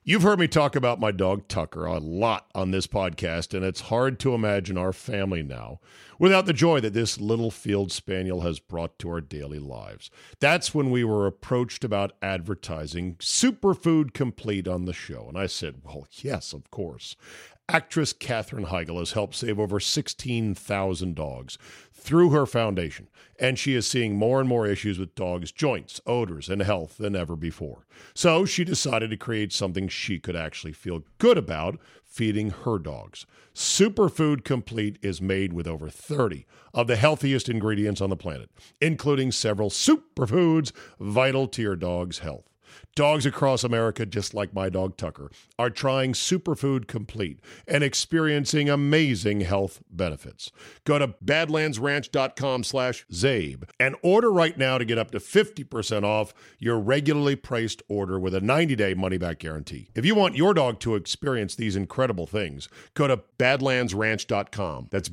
You've heard me talk about my dog Tucker a lot on this podcast, and it's hard to imagine our family now without the joy that this little field spaniel has brought to our daily lives. That's when we were approached about advertising Superfood Complete on the show, and I said, well, yes, of course. Actress Katherine Heigl has helped save over 16,000 dogs through her foundation, and she is seeing more and more issues with dogs' joints, odors, and health than ever before. So she decided to create something she could actually feel good about feeding her dogs. Superfood Complete is made with over 30 of the healthiest ingredients on the planet, including several superfoods vital to your dog's health. Dogs across America, just like my dog Tucker, are trying Superfood Complete and experiencing amazing health benefits. Go to badlandsranch.com/Zabe and order right now to get up to 50% off your regularly priced order with a 90-day money-back guarantee. If you want your dog to experience these incredible things, go to badlandsranch.com. That's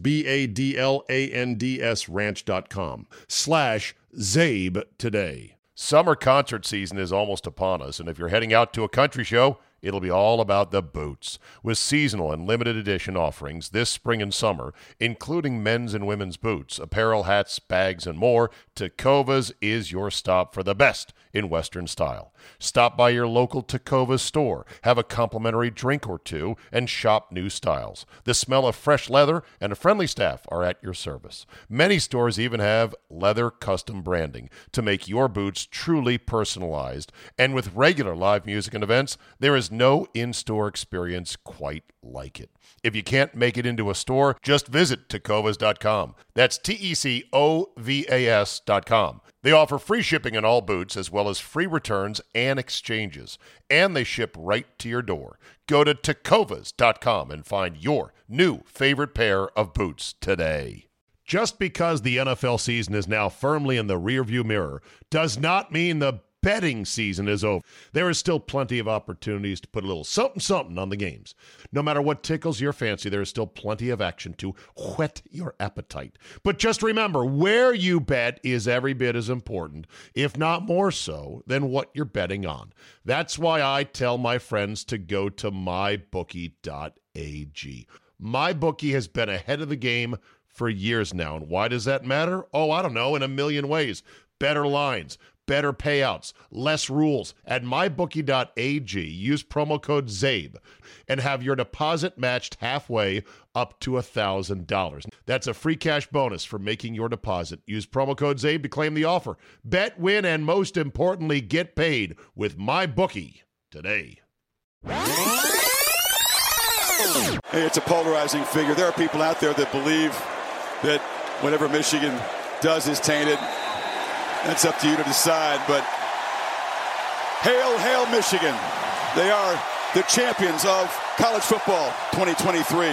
BADLANDS ranch.com/Zabe today. Summer concert season is almost upon us, and if you're heading out to a country show, it'll be all about the boots. With seasonal and limited edition offerings this spring and summer, including men's and women's boots, apparel, hats, bags, and more, Tecovas is your stop for the best in Western style. Stop by your local Tecovas store, have a complimentary drink or two, and shop new styles. The smell of fresh leather and a friendly staff are at your service. Many stores even have leather custom branding to make your boots truly personalized. And with regular live music and events, there is no in-store experience quite like it. If you can't make it into a store, just visit Tecovas.com. That's TECOVAS.com. They offer free shipping on all boots as well as free returns and exchanges. And they ship right to your door. Go to Tecovas.com and find your new favorite pair of boots today. Just because the NFL season is now firmly in the rearview mirror does not mean the betting season is over. There is still plenty of opportunities to put a little something on the games. No matter what tickles your fancy, there is still plenty of action to whet your appetite. But just remember, where you bet is every bit as important, if not more so, than what you're betting on. That's why I tell my friends to go to mybookie.ag. MyBookie has been ahead of the game for years now. And why does that matter? Oh, I don't know, in a million ways. Better lines, better payouts, less rules. At mybookie.ag, use promo code ZABE and have your deposit matched halfway up to $1,000. That's a free cash bonus for making your deposit. Use promo code ZABE to claim the offer. Bet, win, and most importantly, get paid with MyBookie today. Hey, it's a polarizing figure. There are people out there that believe that whatever Michigan does is tainted. That's up to you to decide, but hail, hail Michigan. They are the champions of college football 2023.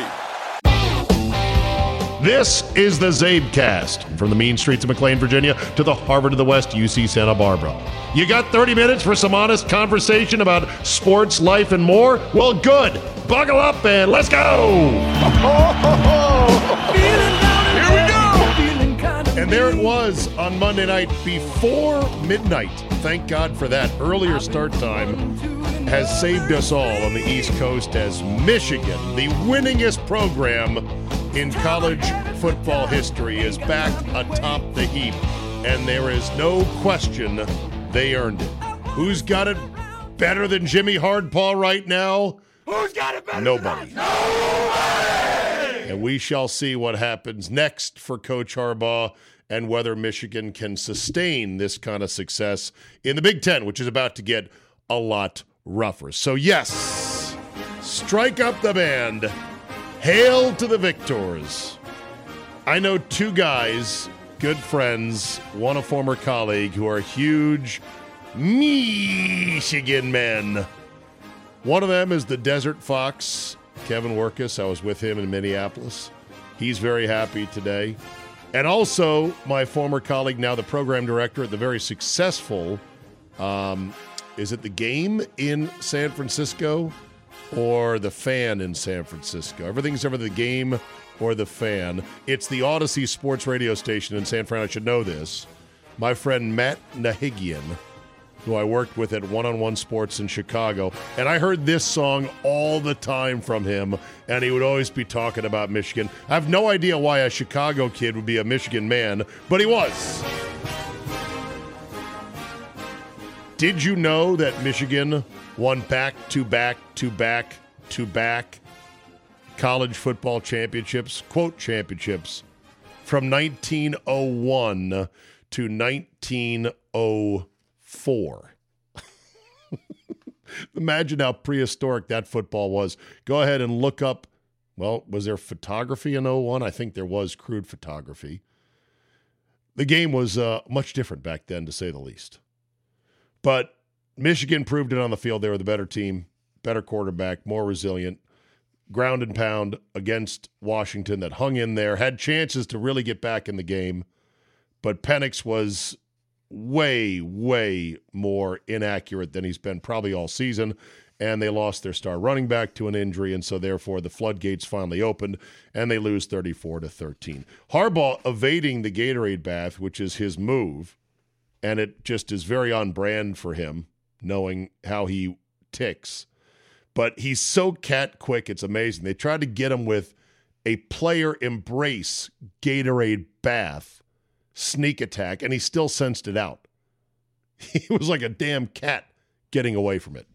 This is the Zabecast, from the mean streets of McLean, Virginia, to the Harvard of the West, UC Santa Barbara. You got 30 minutes for some honest conversation about sports, life, and more? Well, good. Buckle up and let's go! Here we go! And there it was on Monday night before midnight. Thank God for that. Earlier start time has saved us all on the East Coast as Michigan, the winningest program in college football history, is back atop the heap. And there is no question they earned it. Who's got it better than Jimmy Hardpaw right now? Who's got it better Nobody. than us? And we shall see what happens next for Coach Harbaugh and whether Michigan can sustain this kind of success in the Big Ten, which is about to get a lot rougher. So yes, strike up the band. Hail to the victors. I know two guys, good friends, one a former colleague, who are huge Michigan men. One of them is the Desert Fox, Kevin Werkus. I was with him in Minneapolis. He's very happy today. And also my former colleague, now the program director at the very successful, is it The Game in San Francisco or The Fan in San Francisco? Everything's ever The Game or The Fan. It's the Odyssey Sports radio station in San Fran. I should know this. My friend Matt Nahigian who I worked with at One-on-One Sports in Chicago, and I heard this song all the time from him, and he would always be talking about Michigan. I have no idea why a Chicago kid would be a Michigan man, but he was. Did you know that Michigan won back-to-back college football championships, quote championships, from 1901 to 1904? Imagine how prehistoric that football was. Go ahead and look up, well, was there photography in 01? I think there was crude photography. The game was much different back then, to say the least. But Michigan proved it on the field. They were the better team, better quarterback, more resilient, ground and pound against Washington that hung in there, had chances to really get back in the game. But Penix was way, way more inaccurate than he's been probably all season, and they lost their star running back to an injury, and so therefore the floodgates finally opened, and they lose 34-13. Harbaugh evading the Gatorade bath, which is his move, and it just is very on brand for him, knowing how he ticks. But he's so cat quick, it's amazing. They tried to get him with a player embrace Gatorade bath sneak attack, and he still sensed it out. He was like a damn cat getting away from it.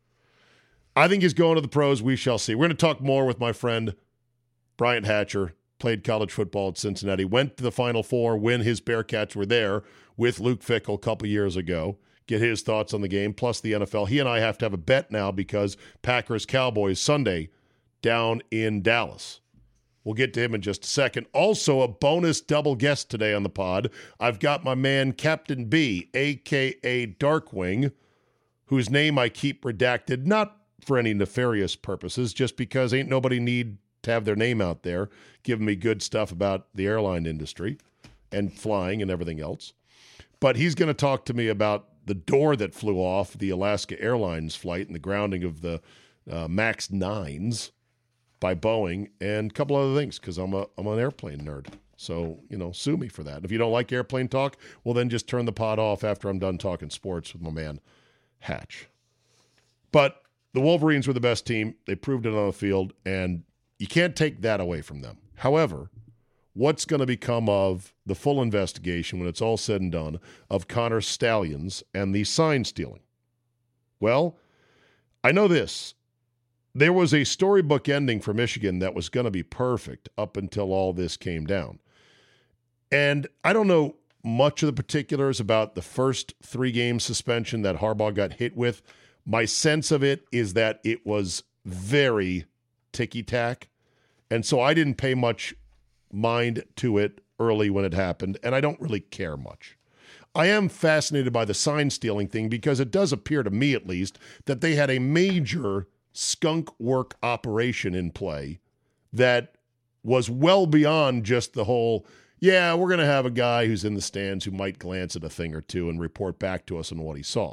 I think he's going to the pros. We shall see. We're going to talk more with my friend Bryant Hatcher. Played college football at Cincinnati, went to the Final Four when his Bearcats were there with Luke Fickell a couple years ago. Get his thoughts on the game, plus the NFL. He and I have to have a bet now because Packers-Cowboys Sunday down in Dallas. We'll get to him in just a second. Also, a bonus double guest today on the pod. I've got my man Captain B, a.k.a. Darkwing, whose name I keep redacted, not for any nefarious purposes, just because ain't nobody need to have their name out there giving me good stuff about the airline industry and flying and everything else. But he's going to talk to me about the door that flew off the Alaska Airlines flight and the grounding of the MAX 9s by Boeing and a couple other things because I'm an airplane nerd. So, sue me for that. If you don't like airplane talk, well, then just turn the pod off after I'm done talking sports with my man Hatch. But the Wolverines were the best team. They proved it on the field, and you can't take that away from them. However, what's going to become of the full investigation when it's all said and done of Connor Stalions and the sign stealing? Well, I know this. There was a storybook ending for Michigan that was going to be perfect up until all this came down. And I don't know much of the particulars about the first 3-game suspension that Harbaugh got hit with. My sense of it is that it was very ticky-tack. And so I didn't pay much mind to it early when it happened, and I don't really care much. I am fascinated by the sign stealing thing because it does appear to me, at least, that they had a major skunk work operation in play that was well beyond just the whole, we're going to have a guy who's in the stands who might glance at a thing or two and report back to us on what he saw.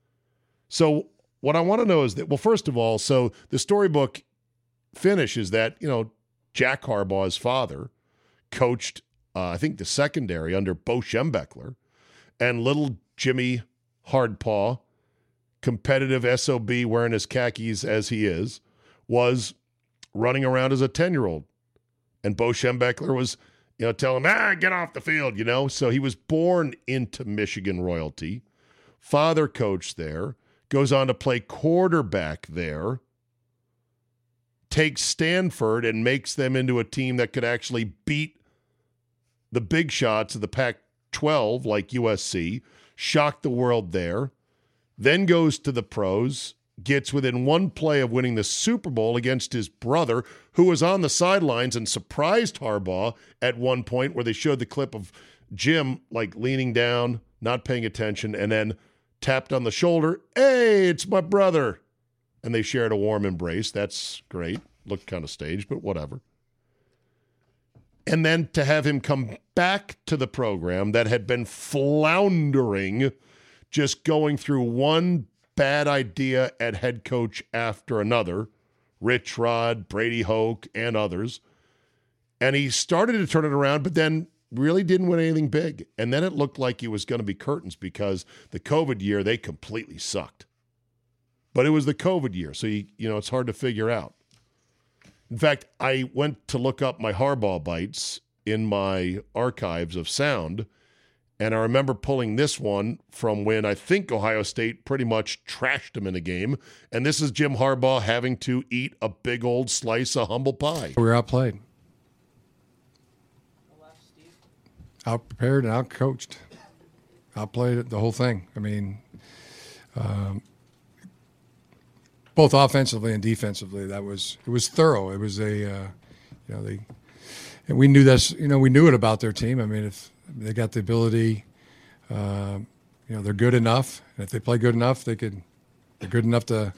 So what I want to know is that, well, first of all, so the storybook finish is that, Jack Harbaugh's father coached, I think, the secondary under Bo Schembechler, and little Jimmy Hardpaw, competitive SOB wearing his khakis as he is, was running around as a 10-year-old. And Bo Schembechler was, telling him, get off the field, So he was born into Michigan royalty. Father coached there, goes on to play quarterback there, takes Stanford and makes them into a team that could actually beat the big shots of the Pac-12 like USC, shock the world there, then goes to the pros, gets within one play of winning the Super Bowl against his brother, who was on the sidelines and surprised Harbaugh at one point where they showed the clip of Jim leaning down, not paying attention, and then tapped on the shoulder, "Hey, it's my brother." And they shared a warm embrace. That's great. Looked kind of staged, but whatever. And then to have him come back to the program that had been floundering, just going through one bad idea at head coach after another, Rich Rod, Brady Hoke, and others. And he started to turn it around, but then really didn't win anything big. And then it looked like it was going to be curtains because the COVID year, they completely sucked. But it was the COVID year, so it's hard to figure out. In fact, I went to look up my Harbaugh bites in my archives of sound, and I remember pulling this one from when I think Ohio State pretty much trashed him in a game, and this is Jim Harbaugh having to eat a big old slice of humble pie. We were outplayed. Out-prepared and out-coached. Outplayed the whole thing. I mean, both offensively and defensively, it was thorough. It was and we knew this. We knew it about their team. I mean, if they got the ability, they're good enough. And if they play good enough, they're good enough to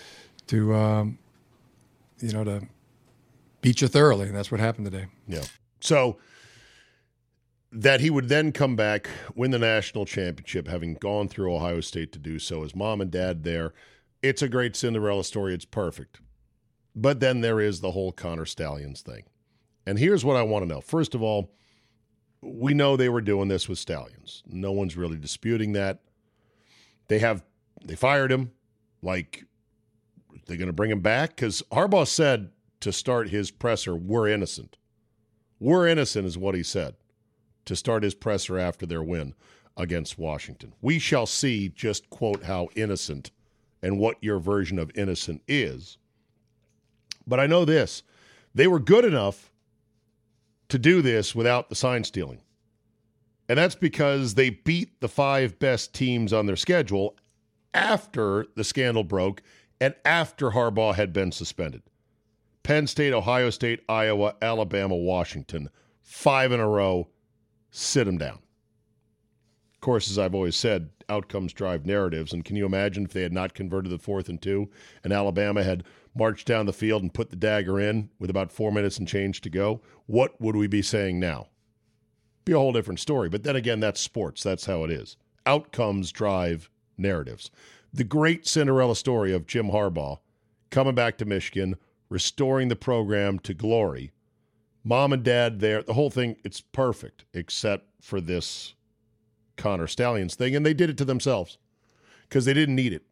beat you thoroughly. And that's what happened today. Yeah. So that he would then come back, win the national championship, having gone through Ohio State to do so, his mom and dad there. It's a great Cinderella story. It's perfect. But then there is the whole Connor Stalions thing. And here's what I want to know. First of all, we know they were doing this with Stalions. No one's really disputing that. They fired him. Like, they're going to bring him back? Because Harbaugh said to start his presser, we're innocent. We're innocent is what he said to start his presser after their win against Washington. We shall see just, quote, how innocent and what your version of innocent is. But I know this. They were good enough to do this without the sign stealing. And that's because they beat the 5 best teams on their schedule after the scandal broke and after Harbaugh had been suspended. Penn State, Ohio State, Iowa, Alabama, Washington. 5 in a row. Sit them down. Of course, as I've always said, outcomes drive narratives. And can you imagine if they had not converted the 4th and 2 and Alabama had marched down the field and put the dagger in with about 4 minutes and change to go? What would we be saying now? Be a whole different story. But then again, that's sports. That's how it is. Outcomes drive narratives. The great Cinderella story of Jim Harbaugh coming back to Michigan, restoring the program to glory. Mom and dad there, the whole thing, it's perfect, except for this Connor Stalions thing, and they did it to themselves because they didn't need it.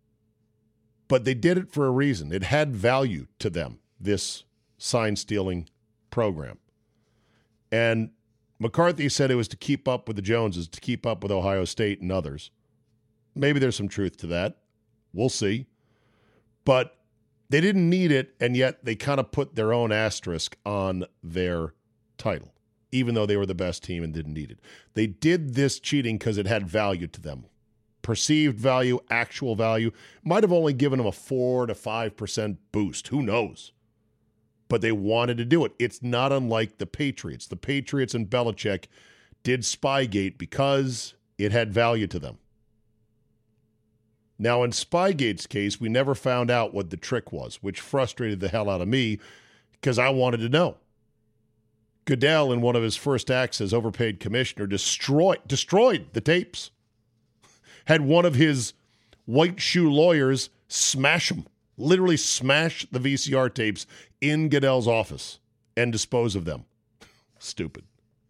But they did it for a reason. It had value to them, this sign-stealing program. And McCarthy said it was to keep up with the Joneses, to keep up with Ohio State and others. Maybe there's some truth to that. We'll see. But they didn't need it, and yet they kind of put their own asterisk on their title, even though they were the best team and didn't need it. They did this cheating because it had value to them. Perceived value, actual value. Might have only given them a 4 to 5% boost. Who knows? But they wanted to do it. It's not unlike the Patriots. The Patriots and Belichick did Spygate because it had value to them. Now, in Spygate's case, we never found out what the trick was, which frustrated the hell out of me because I wanted to know. Goodell, in one of his first acts as overpaid commissioner, destroyed the tapes. Had one of his white shoe lawyers smash them, literally smash the VCR tapes in Goodell's office and dispose of them. Stupid.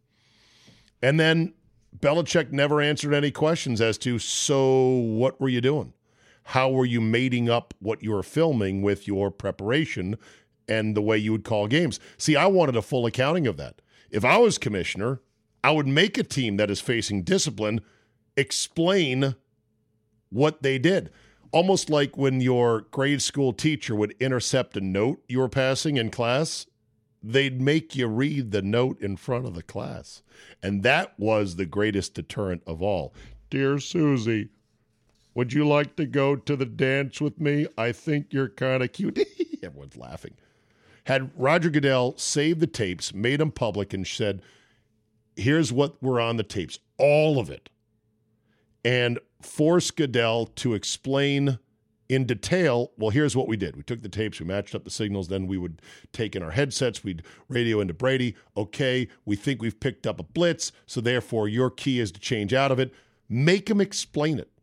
And then Belichick never answered any questions as to, so what were you doing? How were you mating up what you were filming with your preparation and the way you would call games? See, I wanted a full accounting of that. If I was commissioner, I would make a team that is facing discipline explain what they did. Almost like when your grade school teacher would intercept a note you were passing in class, they'd make you read the note in front of the class. And that was the greatest deterrent of all. Dear Susie, would you like to go to the dance with me? I think you're kind of cute. Everyone's laughing. Had Roger Goodell saved the tapes, made them public, and said, here's what were on the tapes, all of it, and force Goodell to explain in detail, well, here's what we did. We took the tapes, we matched up the signals, then we would take in our headsets, we'd radio into Brady. Okay, we think we've picked up a blitz, so therefore your key is to change out of it. Make him explain it.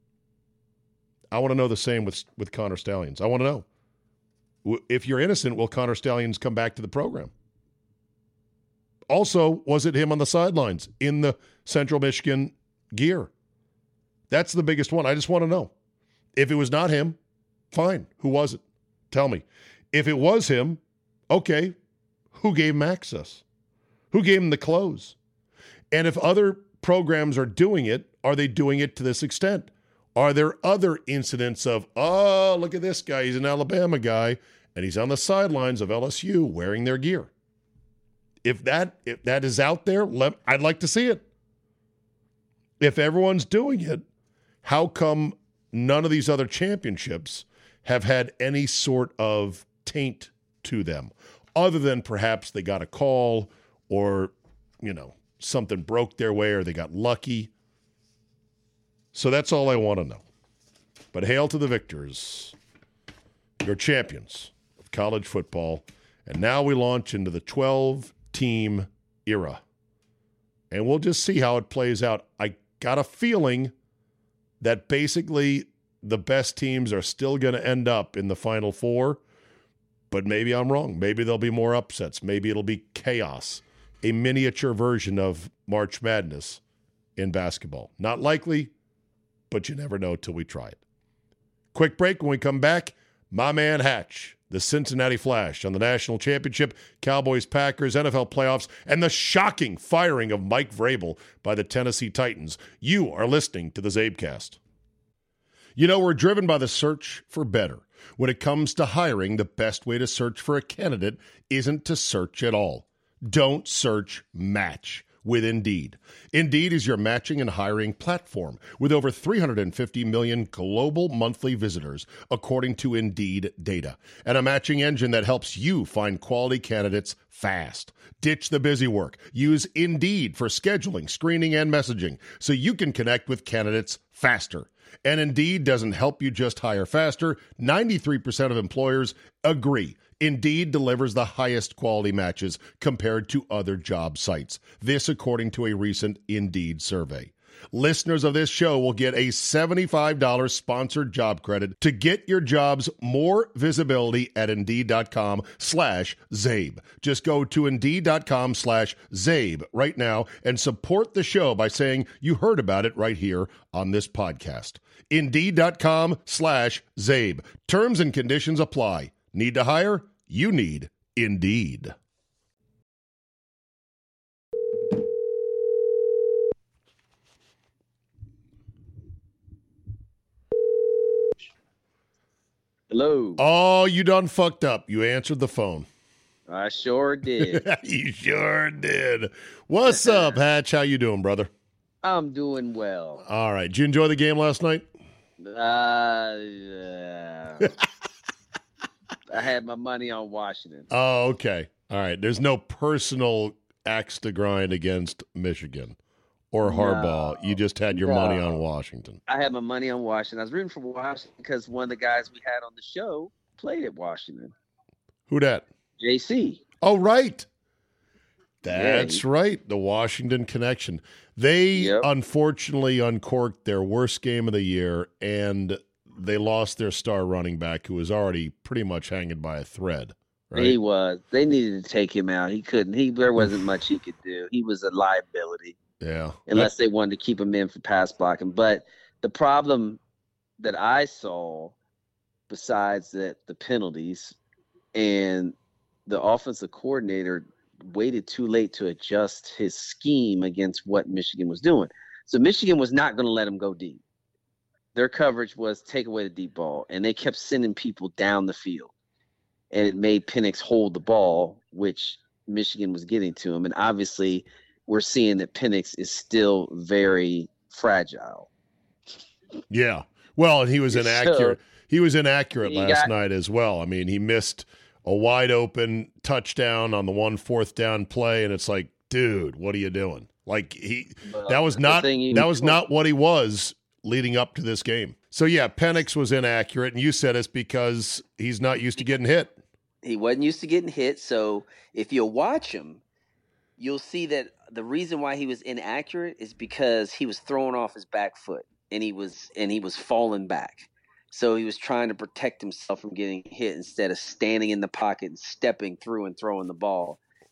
I want to know the same with Connor Stalions. I want to know. If you're innocent, will Connor Stalions come back to the program? Also, was it him on the sidelines in the Central Michigan gear? That's the biggest one. I just want to know. If it was not him, fine. Who was it? Tell me. If it was him, okay, who gave him access? Who gave him the clothes? And if other programs are doing it, are they doing it to this extent? Are there other incidents of, oh, look at this guy, he's an Alabama guy, and he's on the sidelines of LSU wearing their gear? If that is out there, I'd like to see it. If everyone's doing it, how come none of these other championships have had any sort of taint to them, other than perhaps they got a call or, something broke their way or they got lucky? So that's all I want to know. But hail to the victors, your champions of college football. And now we launch into the 12-team era. And we'll just see how it plays out. I got a feeling that basically the best teams are still going to end up in the Final Four, but maybe I'm wrong. Maybe there'll be more upsets. Maybe it'll be chaos, a miniature version of March Madness in basketball. Not likely, but you never know till we try it. Quick break. When we come back, my man Hatch, the Cincinnati Flash on the national championship, Cowboys, Packers, NFL playoffs, and the shocking firing of Mike Vrabel by the Tennessee Titans. You are listening to the Zabecast. We're driven by the search for better. When it comes to hiring, the best way to search for a candidate isn't to search at all. Don't search, match with Indeed. Indeed is your matching and hiring platform with over 350 million global monthly visitors, according to Indeed data, and a matching engine that helps you find quality candidates fast. Ditch the busy work. Use Indeed for scheduling, screening, and messaging so you can connect with candidates faster. And Indeed doesn't help you just hire faster. 93% of employers agree Indeed delivers the highest quality matches compared to other job sites. This according to a recent Indeed survey. Listeners of this show will get a $75 sponsored job credit to get your jobs more visibility at Indeed.com/Zabe. Just go to Indeed.com/Zabe right now and support the show by saying you heard about it right here on this podcast. Indeed.com/Zabe. Terms and conditions apply. Need to hire? You need Indeed. Hello. Oh, you done fucked up. You answered the phone. I sure did. You sure did. What's up, Hatch? How you doing, brother? I'm doing well. All right. Did you enjoy the game last night? I had my money on Washington. Oh, okay. All right. There's no personal axe to grind against Michigan or Harbaugh. You just had your money on Washington. I had my money on Washington. I was rooting for Washington because one of the guys we had on the show played at Washington. Who dat? JC. Oh, right. That's right. The Washington connection. They unfortunately uncorked their worst game of the year, and they lost their star running back who was already pretty much hanging by a thread. Right? He was. They needed to take him out. He couldn't. There wasn't much he could do. He was a liability. Yeah. Unless they wanted to keep him in for pass blocking. But the problem that I saw, besides the penalties, and the offensive coordinator waited too late to adjust his scheme against what Michigan was doing. So Michigan was not going to let him go deep. Their coverage was take away the deep ball, and they kept sending people down the field. And it made Penix hold the ball, which Michigan was getting to him. And obviously we're seeing that Penix is still very fragile. Yeah. Well, and he was inaccurate. He was inaccurate last night as well. I mean, he missed a wide open touchdown on the 1 4th down play, and it's like, dude, what are you doing? Like that was not what he was leading up to this game. So yeah, Penix was inaccurate, and you said it's because he's not used to getting hit. He wasn't used to getting hit, so if you watch him, you'll see that the reason why he was inaccurate is because he was throwing off his back foot, and he was falling back. So he was trying to protect himself from getting hit instead of standing in the pocket and stepping through and throwing the ball.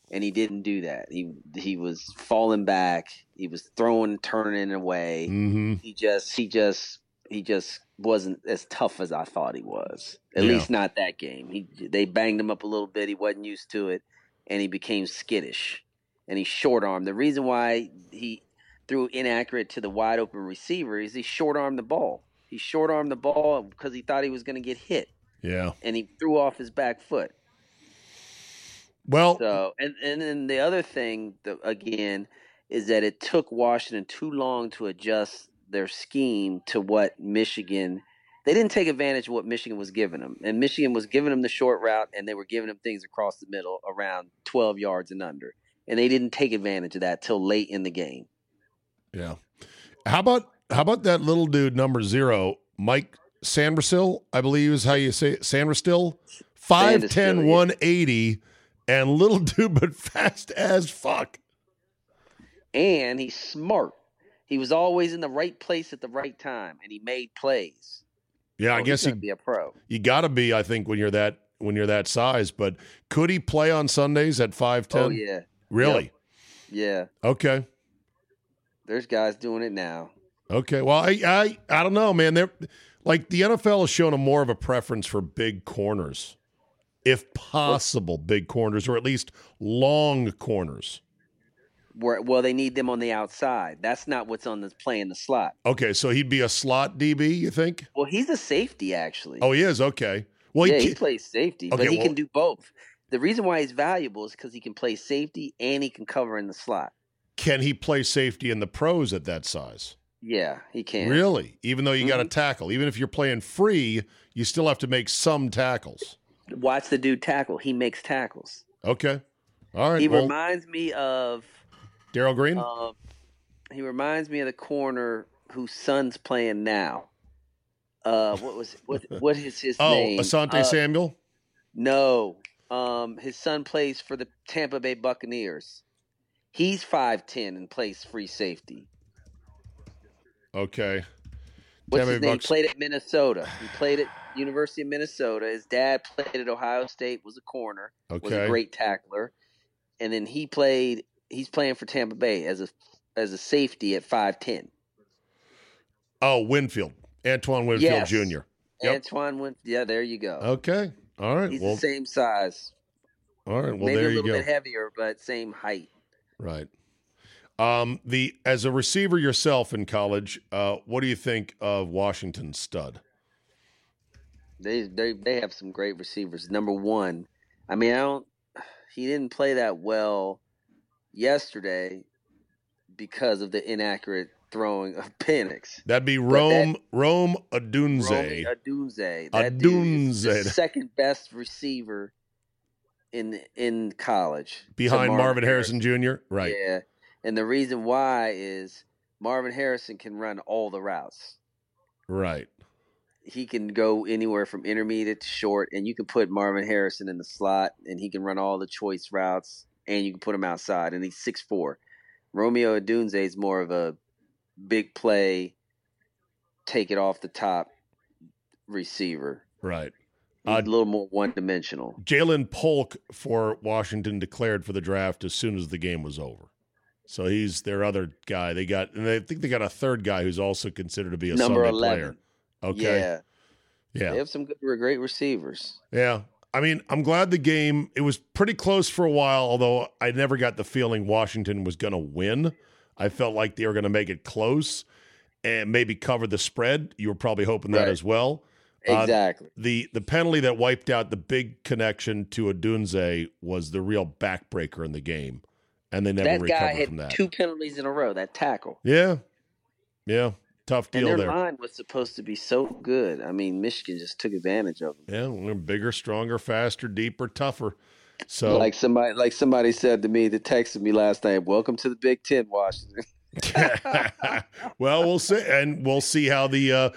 and he didn't do that. He was falling back. He was throwing, turning away. Mm-hmm. He just wasn't as tough as I thought he was. At least not that game. They banged him up a little bit. He wasn't used to it, and he became skittish. And he short armed. The reason why he threw inaccurate to the wide open receiver is he short armed the ball. He short armed the ball because he thought he was going to get hit. Yeah. And he threw off his back foot. Well, so and then the other thing again is that it took Washington too long to adjust their scheme to what Michigan. They didn't take advantage of what Michigan was giving them, and Michigan was giving them the short route, and they were giving them things across the middle around 12 yards and under, and they didn't take advantage of that till late in the game. Yeah. How about that little dude, number 0, Mike Sandersill, I believe is how you say it, Sandersill, 5'10", 180, and little dude, but fast as fuck. And he's smart. He was always in the right place at the right time, and he made plays. Yeah, I guess he's gonna be a pro. You got to be, I think, when you're that size. But could he play on Sundays at 5'10"? Oh yeah, really? Yep. Yeah. Okay. There's guys doing it now. Okay. Well, I don't know, man. They're like the NFL has shown more of a preference for big corners, if possible, big corners, or at least long corners. Well, they need them on the outside. That's not what's on the play in the slot. Okay, so he'd be a slot DB, you think? Well, he's a safety, actually. Oh, he is? Okay. Well, he plays safety, but he can do both. The reason why he's valuable is because he can play safety and he can cover in the slot. Can he play safety in the pros at that size? Yeah, he can. Really? Even though you got to tackle. Even if you're playing free, you still have to make some tackles. Watch the dude tackle. He makes tackles. Okay. All right. He reminds me of Darryl Green? He reminds me of the corner whose son's playing now. What is his name? Asante Samuel? No. His son plays for the Tampa Bay Buccaneers. He's 5'10" and plays free safety. Okay. What's his name? He played at Minnesota. He played at University of Minnesota. His dad played at Ohio State, was a corner, was a great tackler. And then he's playing for Tampa Bay as a safety at 5'10". Oh, Winfield. Antoine Winfield Jr. Yep. Antoine Winfield. Yeah, there you go. Okay. All right. He's the same size. All right. Well, maybe there you go. A little bit heavier, but same height. Right. As a receiver yourself in college, what do you think of Washington's stud? They have some great receivers. Number one, I mean, he didn't play that well yesterday because of the inaccurate throwing of Penix. That'd be Rome Odunze. Rome Odunze. That dude is the second best receiver in college. Behind Marvin Harrison Jr.? Right. Yeah. And the reason why is Marvin Harrison can run all the routes. Right. He can go anywhere from intermediate to short, and you can put Marvin Harrison in the slot, and he can run all the choice routes, and you can put him outside, and he's 6'4". Romeo Odunze is more of a big play, take it off the top receiver. Right. He's a little more one-dimensional. Jalen Polk for Washington declared for the draft as soon as the game was over. So he's their other guy. And I think they got a third guy who's also considered to be a number Sunday 11 player. Okay. Yeah. They have some great receivers. Yeah. I mean, I'm glad the game, it was pretty close for a while, although I never got the feeling Washington was going to win. I felt like they were going to make it close and maybe cover the spread. You were probably hoping that as well. Exactly. The penalty that wiped out the big connection to Odunze was the real backbreaker in the game, and they never recovered from that. That guy had 2 penalties in a row, that tackle. Yeah. Tough deal there. And their line was supposed to be so good. I mean, Michigan just took advantage of them. Yeah, they're bigger, stronger, faster, deeper, tougher. So, like somebody said to me that texted me last night, "Welcome to the Big Ten, Washington." Well, we'll see, and we'll see how the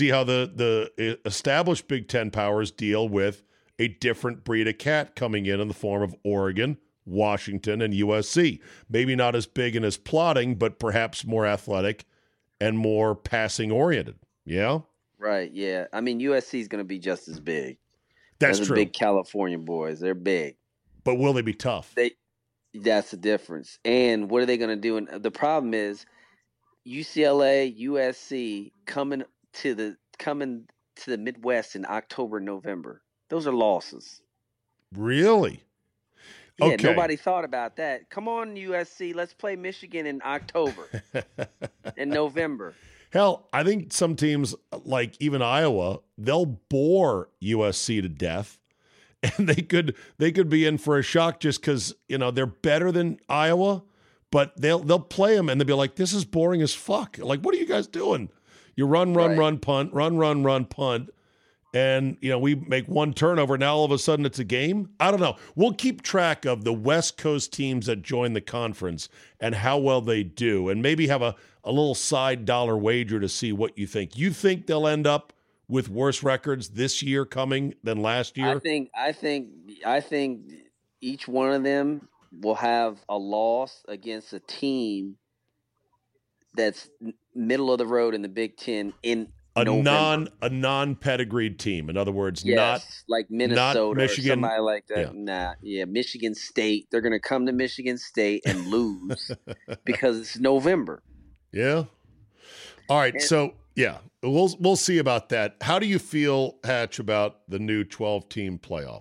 established Big Ten powers deal with a different breed of cat coming in the form of Oregon, Washington, and USC. Maybe not as big and as plotting, but perhaps more athletic and more passing oriented. Yeah. Right. Yeah. I mean, USC is going to be just as big. That's true. Big California boys. They're big. But will they be tough? That's the difference. And what are they going to do? And the problem is UCLA, USC coming to the Midwest in October, November. Those are losses. Really? Yeah, Okay. nobody thought about that. Come on, USC, let's play Michigan in October and November. Hell, I think some teams, like even Iowa, they'll bore USC to death, and they could be in for a shock just because they're better than Iowa, but they'll play them and they'll be like, "This is boring as fuck. Like, what are you guys doing? You run, punt, run, punt." And, we make one turnover. Now all of a sudden it's a game. I don't know. We'll keep track of the West Coast teams that join the conference and how well they do, and maybe have a little side dollar wager to see what you think. You think they'll end up with worse records this year coming than last year? I think each one of them will have a loss against a team that's middle of the road in the Big Ten in a non-pedigreed team. In other words, not like Minnesota, not Michigan, or somebody like that. Michigan State. They're going to come to Michigan State and lose because it's November. Yeah. All right. So we'll see about that. How do you feel, Hatch, about the new 12-team playoff?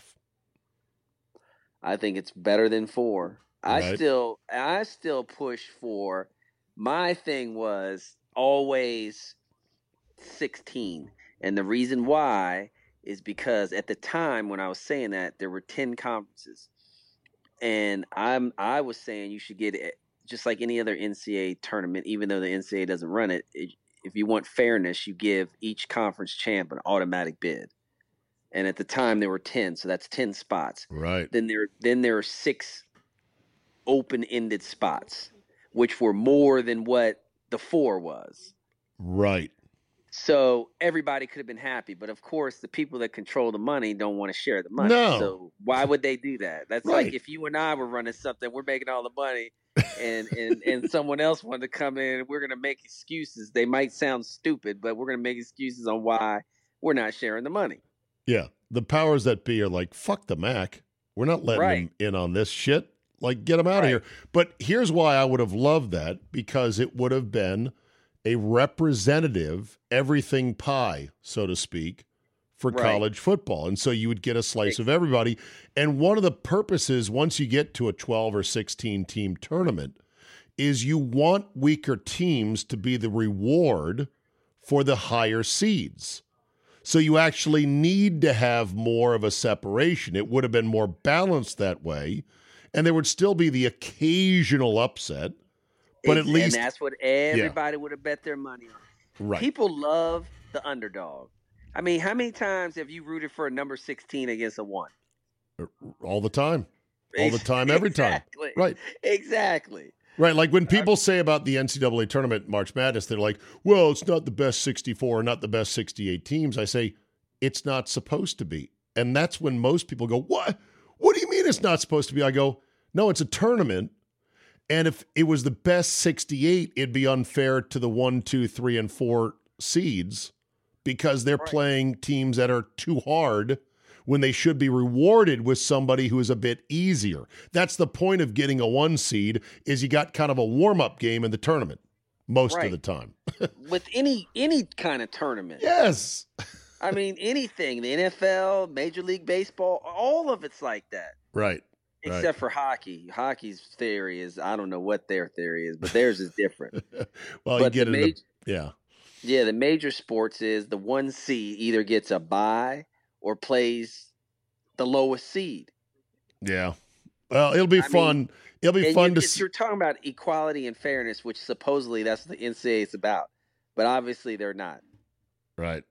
I think it's better than 4. Right. I still push for. My thing was always 16, and the reason why is because at the time when I was saying that, there were 10 conferences, and I was saying you should get it just like any other NCAA tournament, even though the NCAA doesn't run it. If you want fairness, you give each conference champ an automatic bid, and at the time there were 10, so that's 10 spots. Right. Then there are 6 open-ended spots, which were more than what the 4 was. Right. So everybody could have been happy, but of course the people that control the money don't want to share the money. No. So why would they do that? That's right. like if you and I were running something, we're making all the money, and someone else wanted to come in, and we're going to make excuses. They might sound stupid, but we're going to make excuses on why we're not sharing the money. Yeah. The powers that be are like, fuck the MAC. We're not letting them in on this shit. Like, get them out of here. But here's why I would have loved that, because it would have been a representative everything pie, so to speak, for college football. And so you would get a slice of everybody. And one of the purposes, once you get to a 12 or 16 team tournament, is you want weaker teams to be the reward for the higher seeds. So you actually need to have more of a separation. It would have been more balanced that way, and there would still be the occasional upset. But at least, and that's what everybody would have bet their money on. Right. People love the underdog. I mean, how many times have you rooted for a number 16 against a 1? All the time. All the time, every time. Right. Exactly. Right. Like when people say about the NCAA tournament, March Madness, they're like, well, it's not the best 64, not the best 68 teams. I say, it's not supposed to be. And that's when most people go, what? What do you mean it's not supposed to be? I go, no, it's a tournament. And if it was the best 68, it'd be unfair to the 1, 2, 3, and 4 seeds because they're playing teams that are too hard when they should be rewarded with somebody who is a bit easier. That's the point of getting a 1 seed, is you got kind of a warm-up game in the tournament most of the time. With any kind of tournament. Yes. I mean, anything, the NFL, Major League Baseball, all of it's like that. Right. Except for hockey. Hockey's theory is, I don't know what their theory is, but theirs is different. Well, but you get it. Yeah, the major sports is the 1 seed either gets a bye or plays the lowest seed. Yeah. Well, it'll be fun. It'll be fun to see. You're talking about equality and fairness, which supposedly that's what the NCAA is about. But obviously they're not. Right.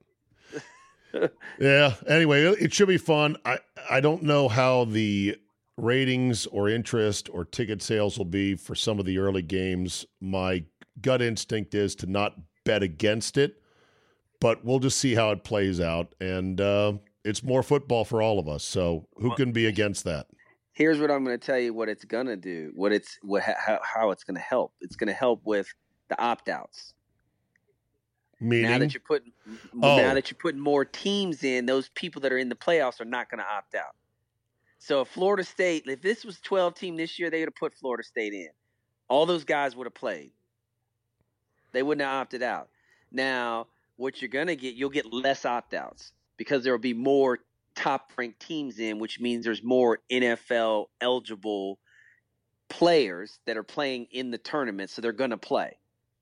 Yeah. Anyway, it should be fun. I don't know how the ratings or interest or ticket sales will be for some of the early games. My gut instinct is to not bet against it, but we'll just see how it plays out. And it's more football for all of us. So who can be against that? Here's what I'm going to tell you what it's going to do, how it's going to help. It's going to help with the opt-outs. Meaning? Now that you're putting more teams in, those people that are in the playoffs are not going to opt out. So if Florida State, if this was 12 team this year, they would have put Florida State in. All those guys would have played. They wouldn't have opted out. Now, what you're going to get, you'll get less opt-outs because there will be more top-ranked teams in, which means there's more NFL-eligible players that are playing in the tournament, so they're going to play.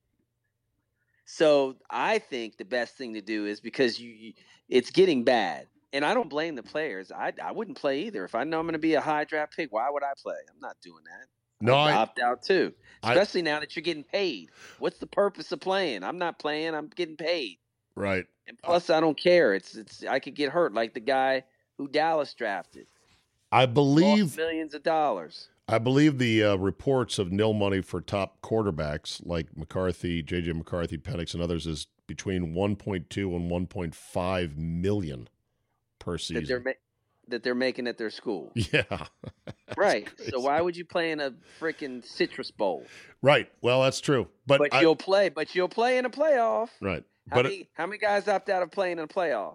So I think the best thing to do is because it's getting bad. And I don't blame the players. I wouldn't play either. If I know I'm going to be a high draft pick, why would I play? I'm not doing that. No, I'd opt out too, especially now that you're getting paid. What's the purpose of playing? I'm not playing. I'm getting paid. Right. And plus, I don't care. It's I could get hurt like the guy who Dallas drafted. I believe lost millions of dollars. I believe the reports of nil money for top quarterbacks like McCarthy, J.J. McCarthy, Penix, and others is between 1.2 and 1.5 million per season. That they're making at their school. Yeah. Right. Crazy. So why would you play in a freaking Citrus Bowl? Right. Well, that's true. But you'll play in a playoff. Right. How many guys opt out of playing in a playoff?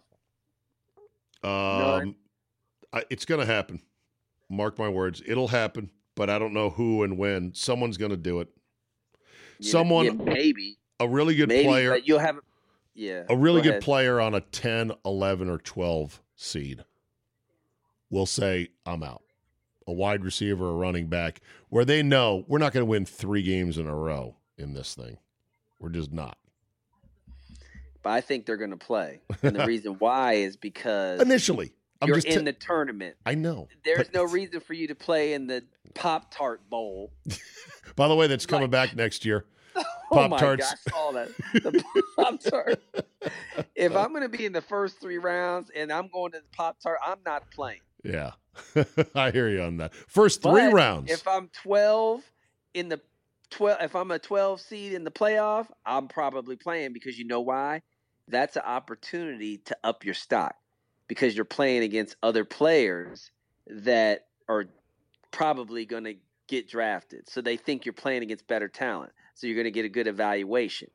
None. It's going to happen. Mark my words. It'll happen, but I don't know who and when. Someone's going to do it. Maybe. A really good maybe, player. But you'll have a really good player on a 10, 11, or 12 seed will say, I'm out. A wide receiver or running back where they know we're not going to win 3 games in a row in this thing. We're just not. But I think they're going to play. And the reason why is because initially you're in the tournament. I know. There's no reason for you to play in the Pop-Tart Bowl. By the way, that's coming back next year. Oh my gosh, I saw that. The Pop-Tart. If I'm going to be in the first 3 rounds and I'm going to the Pop-Tart, I'm not playing. Yeah. I hear you on that. First 3 rounds. If I'm 12 if I'm a 12 seed in the playoff, I'm probably playing because you know why? That's an opportunity to up your stock because you're playing against other players that are probably going to get drafted. So they think you're playing against better talent. So you're going to get a good evaluation.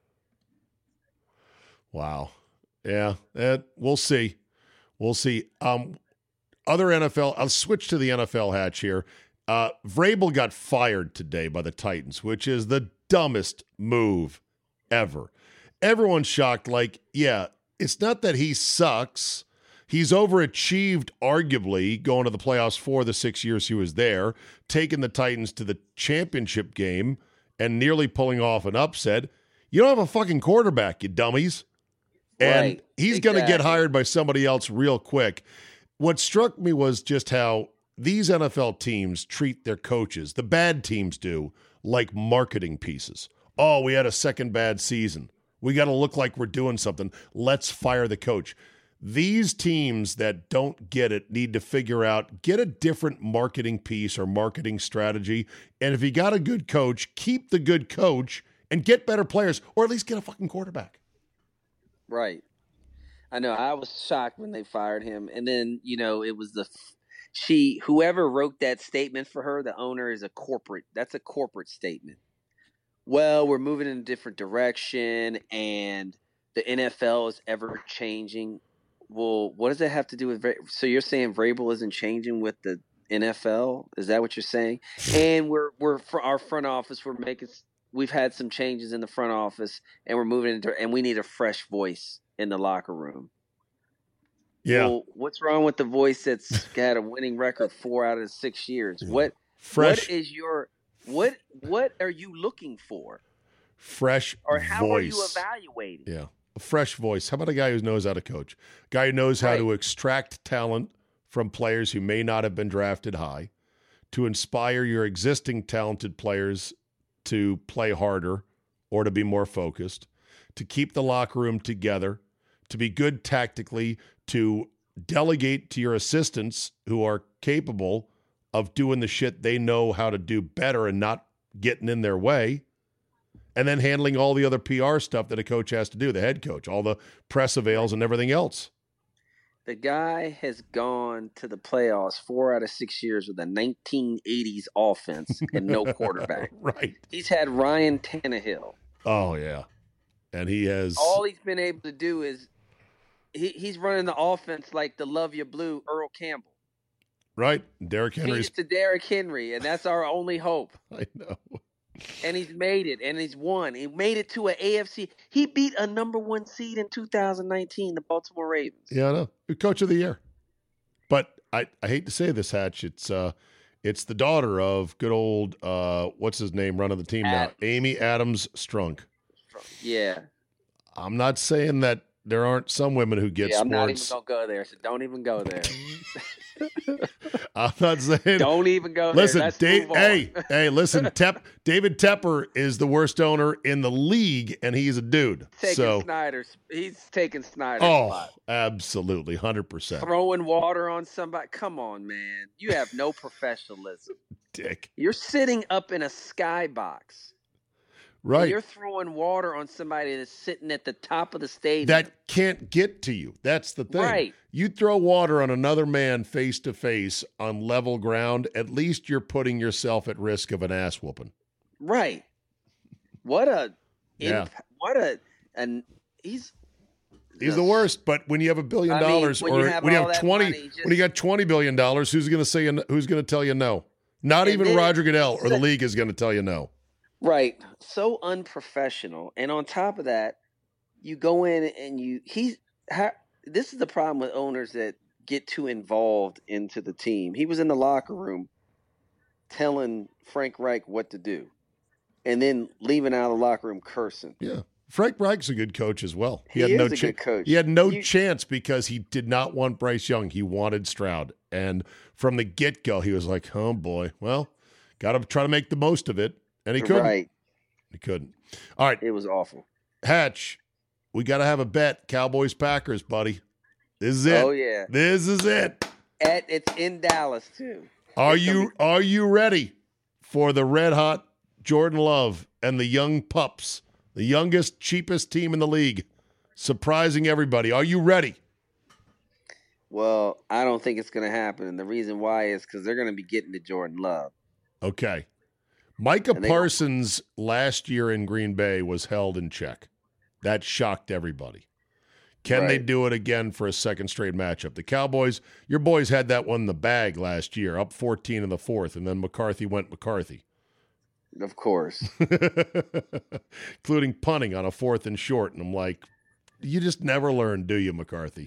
Wow. Yeah. We'll see. We'll see. Other NFL, I'll switch to the NFL hatch here. Vrabel got fired today by the Titans, which is the dumbest move ever. Everyone's shocked. Like, yeah, it's not that he sucks. He's overachieved, arguably, going to the playoffs for the 6 years he was there, taking the Titans to the championship game and nearly pulling off an upset. You don't have a fucking quarterback, you dummies. And he's going to get hired by somebody else real quick. What struck me was just how these NFL teams treat their coaches, the bad teams do, like marketing pieces. Oh, we had a second bad season. We got to look like we're doing something. Let's fire the coach. These teams that don't get it need to figure out, get a different marketing piece or marketing strategy. And if you got a good coach, keep the good coach and get better players, or at least get a fucking quarterback. Right. I know. I was shocked when they fired him. And then, it was whoever wrote that statement for her, the owner that's a corporate statement. Well, we're moving in a different direction and the NFL is ever changing. Well, what does that have to do with so you're saying Vrabel isn't changing with the NFL? Is that what you're saying? And we're for our front office, we've had some changes in the front office and we're moving into, and we need a fresh voice in the locker room. Yeah. Well, what's wrong with the voice that's got a winning record 4 out of 6 years? Yeah. What are you looking for? Fresh or how voice. Are you evaluating? Yeah. A fresh voice. How about a guy who knows how to coach? A guy who knows how to extract talent from players who may not have been drafted high, to inspire your existing talented players to play harder or to be more focused, to keep the locker room together, to be good tactically, to delegate to your assistants who are capable of doing the shit they know how to do better and not getting in their way, and then handling all the other PR stuff that a coach has to do, the head coach, all the press avails and everything else. The guy has gone to the playoffs 4 out of 6 years with a 1980s offense and no quarterback. Right. He's had Ryan Tannehill. Oh, yeah. And he has... All he's been able to do is he's running the offense like the Love You Blue Earl Campbell. Right. Derrick Feed Henry's. it to Derrick Henry, and that's our only hope. I know. And he's made it, and he's won. He made it to an AFC. He beat a number 1 seed in 2019, the Baltimore Ravens. Yeah, I know. You're coach of the year. But I hate to say this, Hatch. It's the daughter of good old what's his name running the team now, Amy Adams Strunk. Yeah. I'm not saying that there aren't some women who get sports. I'm not even gonna go there. So don't even go there. I'm not saying. Don't even go listen, there. Let's move on. hey, listen. David Tepper is the worst owner in the league, and he's a dude. He's taking Snyder's spot. Absolutely, 100%. Throwing water on somebody. Come on, man. You have no professionalism. Dick. You're sitting up in a skybox. Right. You're throwing water on somebody that's sitting at the top of the stadium. That can't get to you. That's the thing. Right. You throw water on another man face to face on level ground, at least you're putting yourself at risk of an ass whooping. Right. He's the worst. But when you have $1 billion when you got $20 billion, who's going to tell you no? Not even Roger Goodell or the league is going to tell you no. Right. So unprofessional. And on top of that, you go in and this is the problem with owners that get too involved into the team. He was in the locker room telling Frank Reich what to do and then leaving out of the locker room cursing. Yeah. Frank Reich's a good coach as well. He is a good coach. He had no chance because he did not want Bryce Young. He wanted Stroud. And from the get-go, he was like, oh, boy, well, got to try to make the most of it. And he couldn't. Right. He couldn't. All right. It was awful. Hatch, we got to have a bet. Cowboys-Packers, buddy. This is it. Oh, yeah. This is it. It's in Dallas, too. Are you ready for the red-hot Jordan Love and the young pups, the youngest, cheapest team in the league, surprising everybody? Are you ready? Well, I don't think it's going to happen. And the reason why is because they're going to be getting to Jordan Love. Okay. Micah Parsons last year in Green Bay was held in check. That shocked everybody. Can they do it again for a second straight matchup? The Cowboys, your boys had that one in the bag last year, up 14 in the fourth, and then McCarthy went McCarthy. Of course. Including punting on a 4th and short. And I'm like, you just never learn, do you, McCarthy?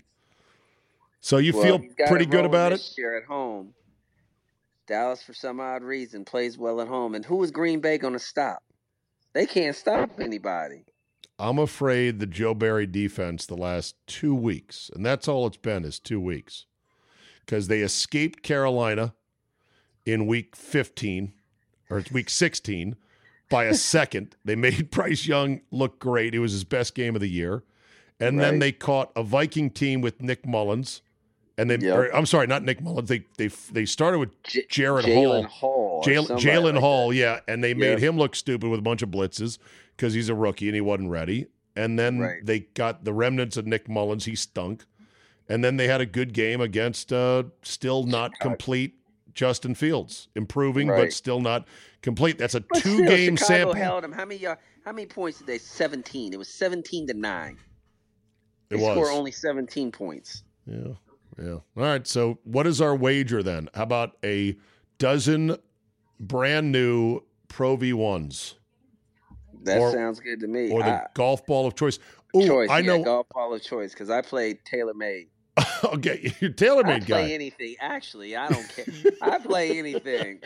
So you feel pretty good about it? This year at home. Dallas, for some odd reason, plays well at home. And who is Green Bay going to stop? They can't stop anybody. I'm afraid the Joe Barry defense the last 2 weeks, and that's all it's been is 2 weeks, because they escaped Carolina in week 15, or it's week 16, by a second. They made Bryce Young look great. It was his best game of the year. And then they caught a Viking team with Nick Mullins. And I'm sorry, not Nick Mullins. They started with Jalen Hall. Jalen Hall, yeah. And they made him look stupid with a bunch of blitzes because he's a rookie and he wasn't ready. And then they got the remnants of Nick Mullins. He stunk. And then they had a good game against still not complete Justin Fields. Improving, but still not complete. That's a 2-game sample. Held him. How many points did they? 17. It was 17-9. They was. scored only 17 points. Yeah. Yeah. All right. So what is our wager then? How about a dozen brand new Pro V1s? That sounds good to me. Or the golf ball of choice. Ooh, I know. Golf ball of choice because I played TaylorMade. Okay, you're TaylorMade guy. I play anything. Actually, I don't care. I play anything.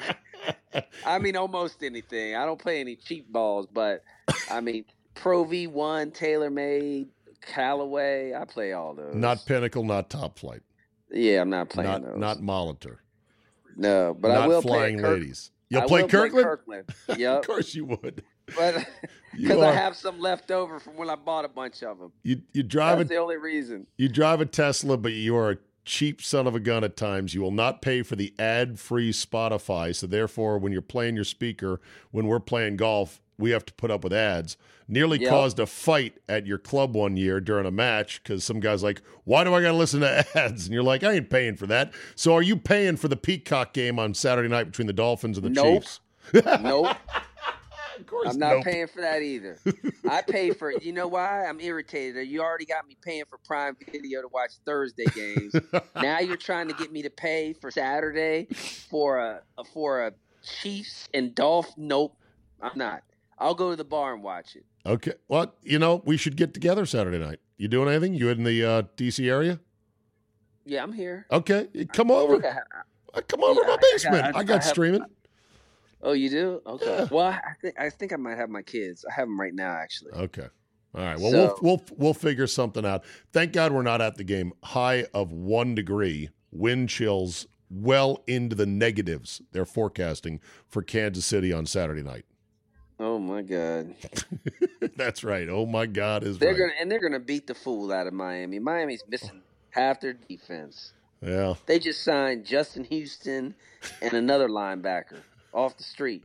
I mean, almost anything. I don't play any cheap balls, but I mean, Pro V1, TaylorMade, Callaway. I play all those. Not Pinnacle, not Top Flight. Yeah, I'm not playing those. Not Molitor. No, but not I will Flying play Ladies. You'll play Kirkland? Yep. Of course you would. But because I have some left over from when I bought a bunch of them. That's the only reason. You drive a Tesla, but you are a cheap son of a gun at times. You will not pay for the ad-free Spotify. So therefore, when you're playing your speaker, when we're playing golf, we have to put up with ads. Nearly caused a fight at your club one year during a match because some guy's like, why do I got to listen to ads? And you're like, I ain't paying for that. So are you paying for the Peacock game on Saturday night between the Dolphins and the Chiefs? Nope. Of course, I'm not nope. paying for that either. I pay for it. You know why? I'm irritated. You already got me paying for Prime Video to watch Thursday games. Now you're trying to get me to pay for Saturday for a Chiefs and Dolphins. Nope, I'm not. I'll go to the bar and watch it. Okay. Well, we should get together Saturday night. You doing anything? You in the D.C. area? Yeah, I'm here. Okay. Come over. Come over to my basement. I got streaming. Oh, you do? Okay. Yeah. Well, I think I might have my kids. I have them right now, actually. Okay. All right. Well, we'll figure something out. Thank God we're not at the game. High of 1 degree, wind chills well into the negatives. They're forecasting for Kansas City on Saturday night. Oh my God. That's right. Oh my God is they're right. They're gonna beat the fool out of Miami. Miami's missing half their defense. Yeah. They just signed Justin Houston and another linebacker off the street.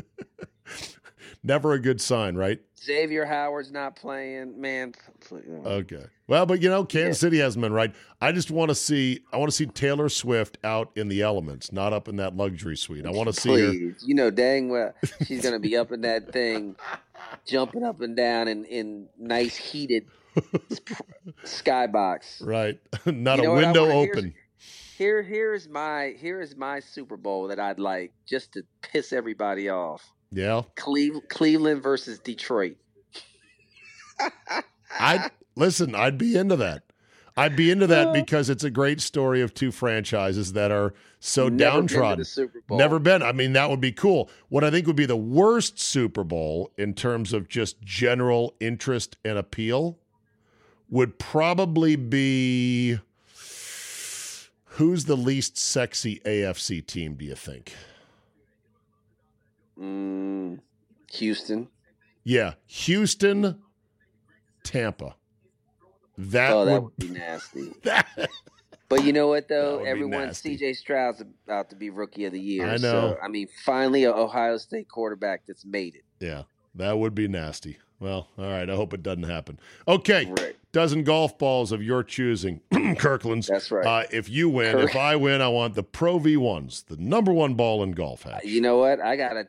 Never a good sign, right? Xavier Howard's not playing, man. Okay. Well, but Kansas City hasn't been right. I just want to see. I want to see Taylor Swift out in the elements, not up in that luxury suite. I want to see her. You know dang well she's gonna be up in that thing, jumping up and down in nice heated skybox. Right. Not a window open. Here is my Super Bowl that I'd like just to piss everybody off. Yeah. Cleveland versus Detroit. I'd be into that. I'd be into that because it's a great story of two franchises that are so downtrodden. Been to the Super Bowl. Never been. I mean, that would be cool. What I think would be the worst Super Bowl in terms of just general interest and appeal would probably be, who's the least sexy AFC team, do you think? Houston. Yeah, Houston, Tampa. That would be nasty. But you know what, though? Everyone, C.J. Stroud's about to be Rookie of the Year. I know. So, I mean, finally, an Ohio State quarterback that's made it. Yeah, that would be nasty. Well, all right. I hope it doesn't happen. Okay. Right. Dozen golf balls of your choosing, Kirkland's. That's right. If you win, if I win, I want the Pro V1s, the number one ball in golf. Hatch. You know what? I've got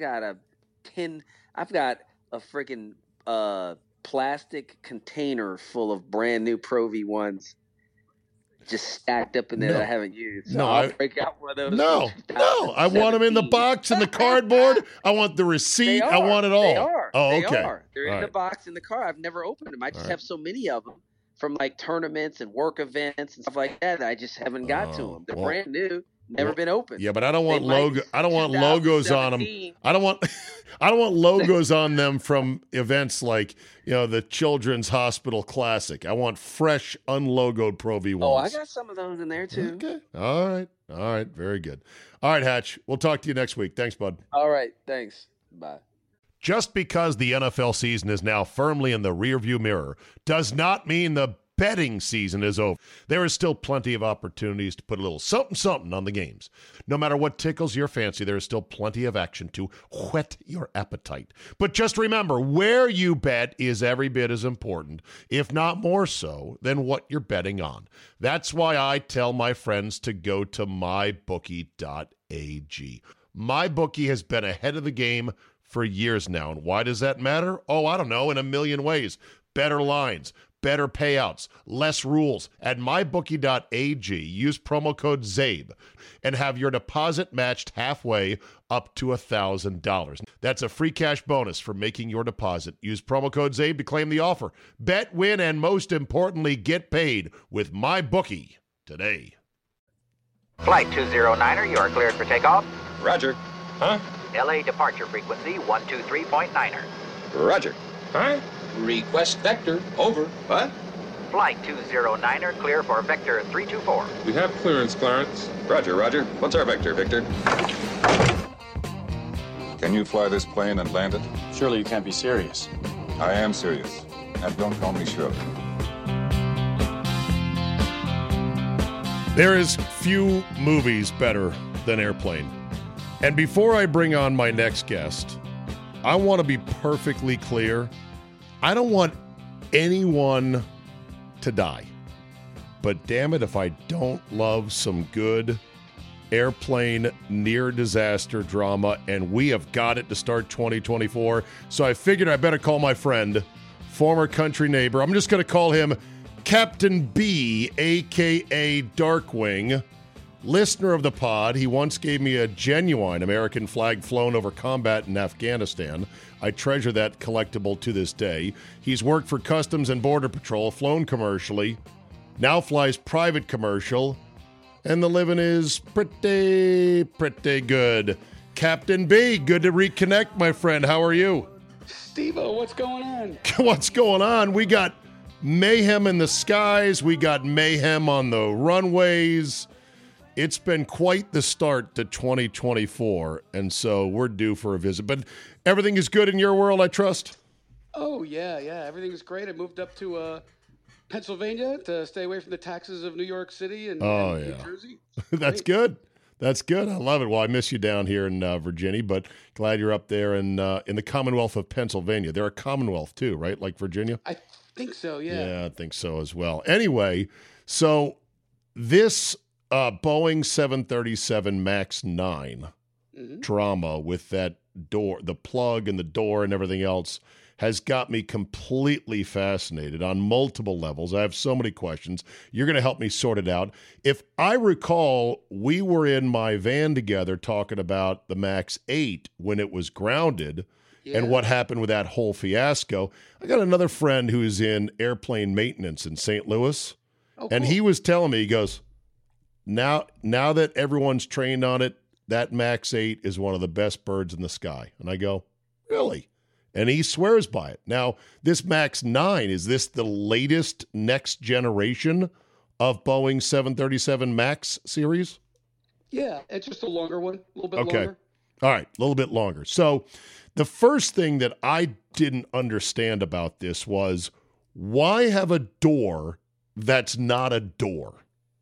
a freaking plastic container full of brand new Pro V1s just stacked up in there that I haven't used. So I'll break out one of those. No. I want them in the box and the cardboard. I want the receipt. I want it all. They are. Oh, they okay. are. They're in the box in the car. I've never opened them. I just have so many of them from like tournaments and work events and stuff like that. I just haven't got to them. They're brand new. Never been opened. Yeah, but I don't want I don't want logos on them. I don't want logos on them from events like, the Children's Hospital Classic. I want fresh, unlogoed Pro V1s. Oh, I got some of those in there too. Okay. All right. Very good. All right, Hatch. We'll talk to you next week. Thanks, bud. All right. Thanks. Bye. Just because the NFL season is now firmly in the rearview mirror does not mean the betting season is over. There is still plenty of opportunities to put a little something on the games. No matter what tickles your fancy, there is still plenty of action to whet your appetite. But just remember, where you bet is every bit as important, if not more so, than what you're betting on. That's why I tell my friends to go to mybookie.ag. MyBookie has been ahead of the game for years now. And why does that matter? Oh, I don't know, in a million ways. Better lines, better payouts, less rules. At mybookie.ag, use promo code ZABE and have your deposit matched halfway up to $1,000. That's a free cash bonus for making your deposit. Use promo code ZABE to claim the offer. Bet, win, and most importantly, get paid with MyBookie today. Flight 209er, you are cleared for takeoff. Roger. Huh? LA departure frequency 123.9er. Roger. Huh? Request vector. Over. What? Flight 209er, clear for vector 324. We have clearance, Clarence. Roger, Roger. What's our vector, Victor? Can you fly this plane and land it? Surely you can't be serious. I am serious. And don't call me Shirley. There is few movies better than Airplane. And before I bring on my next guest, I want to be perfectly clear. I don't want anyone to die. But damn it if I don't love some good airplane near disaster drama, and we have got it to start 2024. So I figured I better call my friend, former country neighbor. I'm just going to call him Captain B, a.k.a. Darkwing, listener of the pod. He once gave me a genuine American flag flown over combat in Afghanistan. I treasure that collectible to this day. He's worked for Customs and Border Patrol, flown commercially, now flies private commercial, and the living is pretty good. Captain B, good to reconnect, my friend. How are you? Steve-O, what's going on? What's going on? We got mayhem in the skies. We got mayhem on the runways. It's been quite the start to 2024, and so we're due for a visit. But everything is good in your world, I trust? Oh, yeah. Everything is great. I moved up to Pennsylvania to stay away from the taxes of New York City and New Jersey. That's good. That's good. I love it. Well, I miss you down here in Virginia, but glad you're up there in the Commonwealth of Pennsylvania. They're a Commonwealth too, right? Like Virginia? I think so, yeah. Yeah, I think so as well. Anyway, so this Boeing 737 MAX 9 drama with that door, the plug and the door and everything else has got me completely fascinated on multiple levels. I have so many questions. You're going to help me sort it out. If I recall, we were in my van together talking about the MAX 8 when it was grounded and what happened with that whole fiasco. I got another friend who's in airplane maintenance in St. Louis, and he was telling me, he goes, now that everyone's trained on it, that MAX 8 is one of the best birds in the sky. And I go, really? And he swears by it. Now, this MAX 9, is this the latest next generation of Boeing 737 MAX series? Yeah, it's just a longer one, a little bit longer. All right, a little bit longer. So the first thing that I didn't understand about this was, why have a door that's not a door?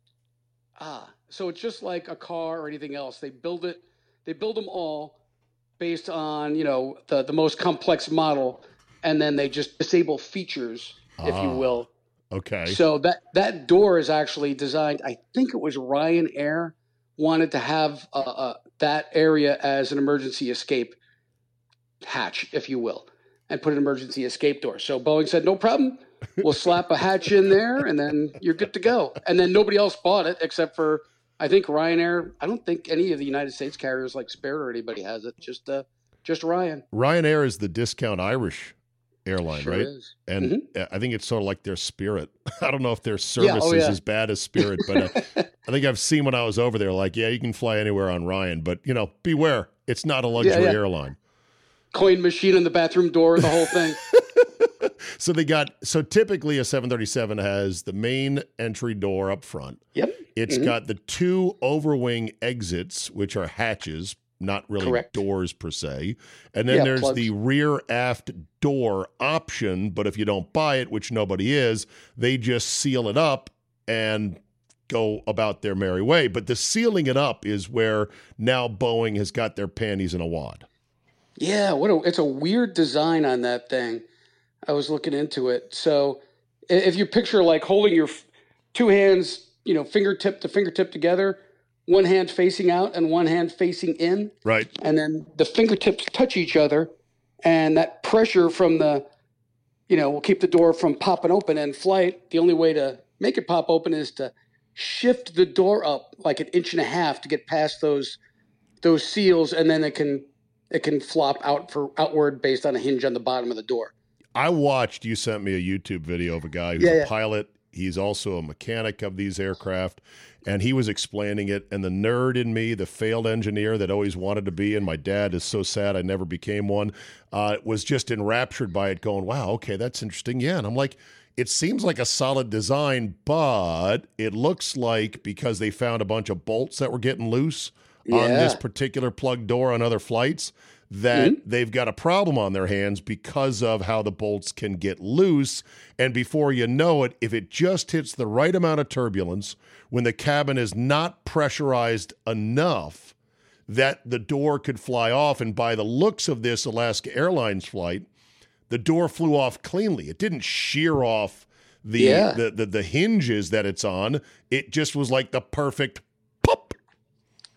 So it's just like a car or anything else. They build them all based on, the most complex model, and then they just disable features, if you will. Okay. So that door is actually designed, I think it was Ryanair wanted to have that area as an emergency escape hatch, if you will, and put an emergency escape door. So Boeing said, no problem. We'll slap a hatch in there, and then you're good to go. And then nobody else bought it except for, I think, Ryanair. I don't think any of the United States carriers like Spirit or anybody has it. Just Ryan. Ryanair is the discount Irish airline, Sure right? is. And I think it's sort of like their Spirit. I don't know if their service is as bad as Spirit, but I think I've seen when I was over there, like, you can fly anywhere on Ryan, but, beware. It's not a luxury airline. Coin machine in the bathroom door, the whole thing. So typically a 737 has the main entry door up front. Yep. It's got the two overwing exits, which are hatches, not really doors per se. And then there's plugs. the rear aft door option, but if you don't buy it, which nobody is, they just seal it up and go about their merry way. But the sealing it up is where now Boeing has got their panties in a wad. Yeah, it's a weird design on that thing. I was looking into it. So if you picture like holding your two hands, fingertip to fingertip together, one hand facing out and one hand facing in. Right. And then the fingertips touch each other, and that pressure from will keep the door from popping open in flight. The only way to make it pop open is to shift the door up like 1.5 inches to get past those seals, and then it can flop outward based on a hinge on the bottom of the door. You sent me a YouTube video of a guy who's a pilot. He's also a mechanic of these aircraft, and he was explaining it. And the nerd in me, the failed engineer that always wanted to be, and my dad is so sad I never became one, was just enraptured by it, going, wow, okay, that's interesting. Yeah. And I'm like, it seems like a solid design, but it looks like because they found a bunch of bolts that were getting loose on this particular plug door on other flights, that they've got a problem on their hands because of how the bolts can get loose. And before you know it, if it just hits the right amount of turbulence, when the cabin is not pressurized enough, that the door could fly off. And by the looks of this Alaska Airlines flight, the door flew off cleanly. It didn't shear off the hinges that it's on. It just was like the perfect pop.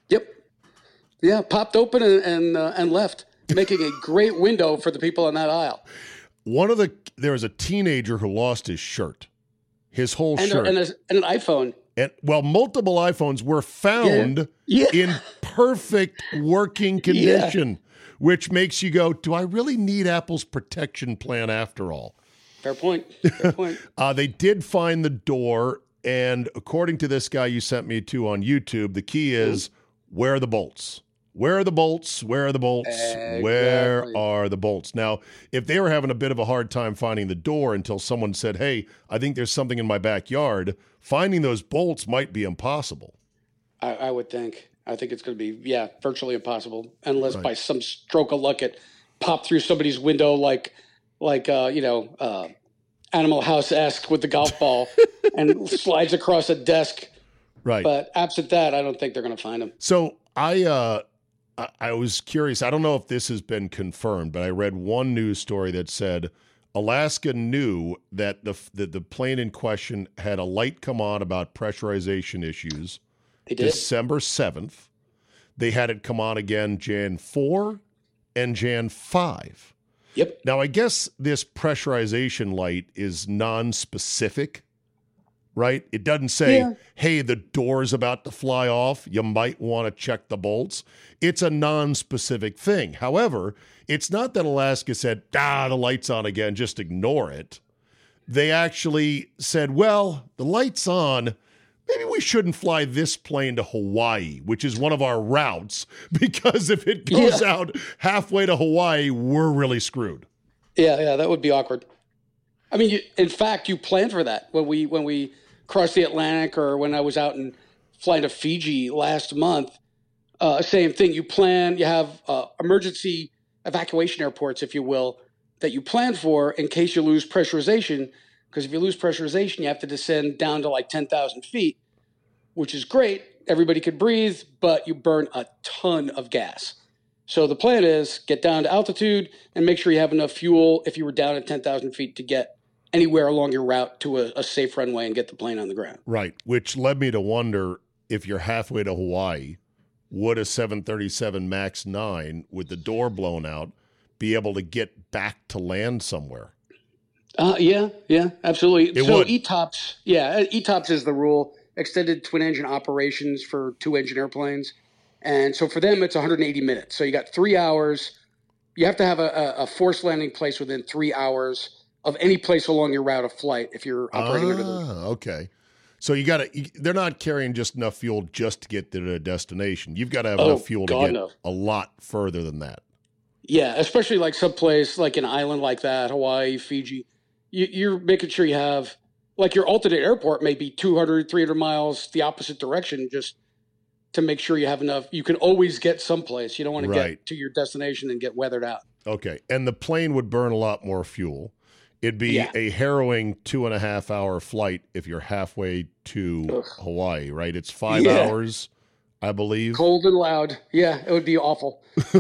Yep. Yeah, popped open and left, making a great window for the people on that aisle. There was a teenager who lost his shirt, his whole shirt. And an iPhone. And multiple iPhones were found in perfect working condition, which makes you go, do I really need Apple's protection plan after all? Fair point. Fair point. They did find the door, and according to this guy you sent me to on YouTube, the key is, where are the bolts? Where are the bolts? Where are the bolts? Exactly. Where are the bolts? Now, if they were having a bit of a hard time finding the door until someone said, hey, I think there's something in my backyard, finding those bolts might be impossible. I would think. I think it's going to be, virtually impossible, unless by some stroke of luck it popped through somebody's window like Animal House-esque with the golf ball and slides across a desk. Right. But absent that, I don't think they're going to find them. So I was curious. I don't know if this has been confirmed, but I read one news story that said Alaska knew that the plane in question had a light come on about pressurization issues. They did. December 7th. They had it come on again Jan 4 and Jan 5. Yep. Now, I guess this pressurization light is non-specific, right? It doesn't say, hey, the door's about to fly off. You might want to check the bolts. It's a non-specific thing. However, it's not that Alaska said, the light's on again, just ignore it. They actually said, well, the light's on. Maybe we shouldn't fly this plane to Hawaii, which is one of our routes, because if it goes out halfway to Hawaii, we're really screwed. Yeah, that would be awkward. I mean, in fact, you planned for that when we crossed the Atlantic, or when I was out and flying to Fiji last month. Same thing. You have emergency evacuation airports, if you will, that you plan for in case you lose pressurization. Because if you lose pressurization, you have to descend down to like 10,000 feet, which is great. Everybody could breathe, but you burn a ton of gas. So the plan is get down to altitude and make sure you have enough fuel if you were down at 10,000 feet to get anywhere along your route to a safe runway and get the plane on the ground. Right, which led me to wonder, if you're halfway to Hawaii, would a 737 MAX 9 with the door blown out be able to get back to land somewhere? Yeah, absolutely. Would. ETOPS is the rule, extended twin engine operations for 2-engine airplanes. And so for them, it's 180 minutes. So you got 3 hours. You have to have a forced landing place within 3 hours of any place along your route of flight if you're operating under the... Okay. So they're not carrying just enough fuel just to get to their destination. You've got to have enough fuel to get a lot further than that. Yeah, especially like someplace like an island like that, Hawaii, Fiji. You're making sure you have, like, your alternate airport may be 200, 300 miles the opposite direction, just to make sure you have enough. You can always get someplace. You don't want to get to your destination and get weathered out. Okay. And the plane would burn a lot more fuel. It'd be a harrowing 2.5 hour flight if you're halfway to Hawaii, right? It's 5 hours, I believe. Cold and loud. Yeah, it would be awful.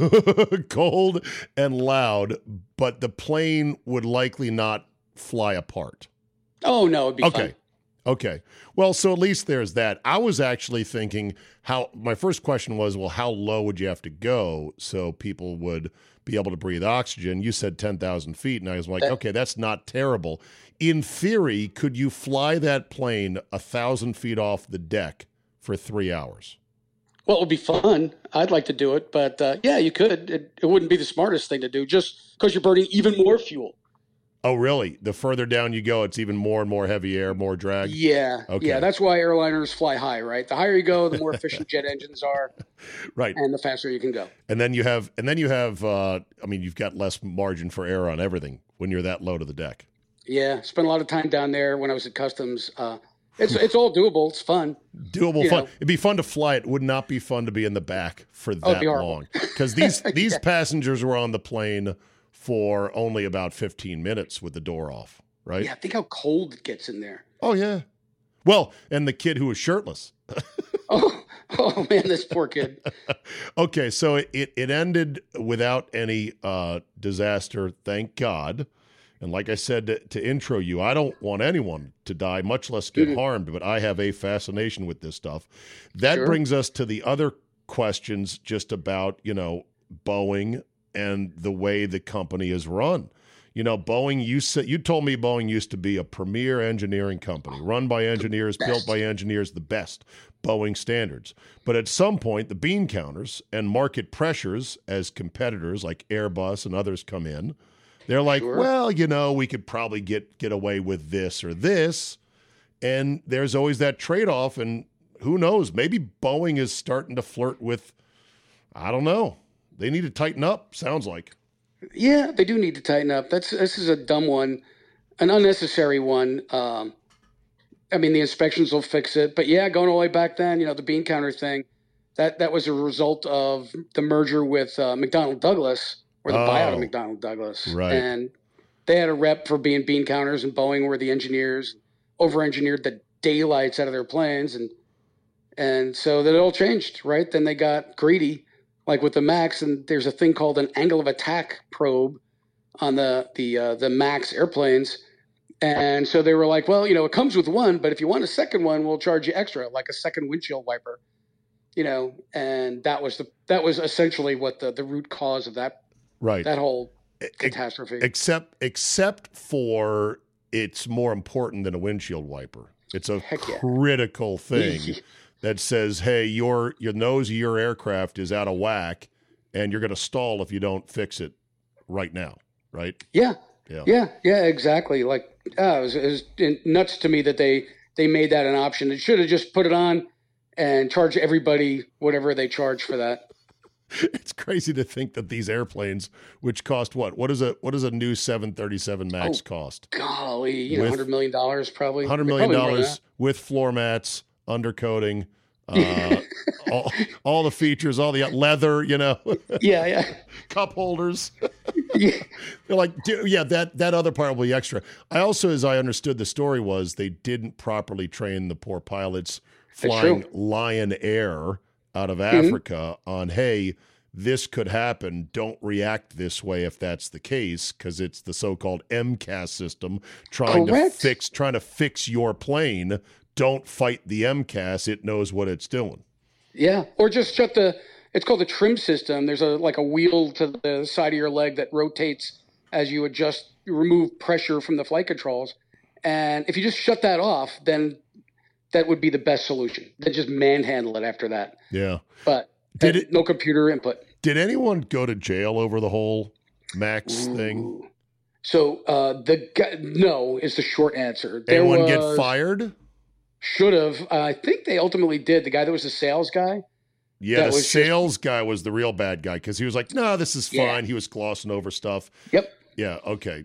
Cold and loud, but the plane would likely not fly apart. Oh, no, it'd be fine. Okay. Well, so at least there's that. I was actually thinking my first question was, well, how low would you have to go so people would be able to breathe oxygen? You said 10,000 feet, and I was like, okay, that's not terrible. In theory, could you fly that plane 1,000 feet off the deck for 3 hours? Well, it would be fun. I'd like to do it, but you could. It wouldn't be the smartest thing to do just because you're burning even more fuel. Oh, really? The further down you go, it's even more and more heavy air, more drag? Yeah. Okay. Yeah, that's why airliners fly high, right? The higher you go, the more efficient jet engines are. Right. And the faster you can go. And then you have, you've got less margin for error on everything when you're that low to the deck. Yeah. Spent a lot of time down there when I was at Customs. It's all doable. It's fun. Doable fun. It'd be fun to fly. It would not be fun to be in the back for that long. Because these passengers were on the plane for only about 15 minutes with the door off, right? Yeah, think how cold it gets in there. Oh, yeah. Well, and the kid who was shirtless. oh, man, this poor kid. Okay, so it ended without any disaster, thank God. And like I said to intro you, I don't want anyone to die, much less get harmed, but I have a fascination with this stuff. That brings us to the other questions just about, Boeing and the way the company is run. Boeing, you told me Boeing used to be a premier engineering company, run by engineers, built by engineers, the best Boeing standards. But at some point, the bean counters and market pressures as competitors like Airbus and others come in, they're like, well, we could probably get away with this or this. And there's always that trade-off. And who knows, maybe Boeing is starting to flirt with, I don't know. They need to tighten up, sounds like. Yeah, they do need to tighten up. This is a dumb one, an unnecessary one. The inspections will fix it. But yeah, going all the way back then, the bean counter thing, that was a result of the merger with McDonnell Douglas, or the buyout of McDonnell Douglas. Right. And they had a rep for being bean counters, and Boeing were the engineers, over-engineered the daylights out of their planes. And so that all changed, right? Then they got greedy, like with the MAX, and there's a thing called an angle of attack probe on the MAX airplanes. And so they were like, well, it comes with one, but if you want a second one, we'll charge you extra, like a second windshield wiper, and that was essentially what the root cause of that, right, that whole catastrophe. Except for it's more important than a windshield wiper. It's a critical thing that says, hey, your nose of your aircraft is out of whack and you're going to stall if you don't fix it right now, right? Yeah, exactly. Like, it was nuts to me that they made that an option. They should have just put it on and charged everybody whatever they charge for that. It's crazy to think that these airplanes, which cost what? What does a new 737 MAX cost? Golly, $100 million probably. $100 million with floor mats, undercoating, all the features, all the leather, Yeah. Cup holders. Yeah. They're like, that other part will be extra. I also, as I understood the story, was they didn't properly train the poor pilots flying Lion Air out of Africa on, hey, this could happen. Don't react this way if that's the case, because it's the so-called MCAS system trying to fix your plane. Don't fight the MCAS. It knows what it's doing. Yeah, or just it's called the trim system. There's a wheel to the side of your leg that rotates as you remove pressure from the flight controls. And if you just shut that off, then that would be the best solution. Then just manhandle it after that. Yeah. But no computer input. Did anyone go to jail over the whole MAX thing? So the guy, no, is the short answer. Anyone get fired? Should have. I think they ultimately did. The guy that was the sales guy. Yeah, the sales guy was the real bad guy because he was like, no, this is fine. Yeah. He was glossing over stuff. Yep. Yeah, okay.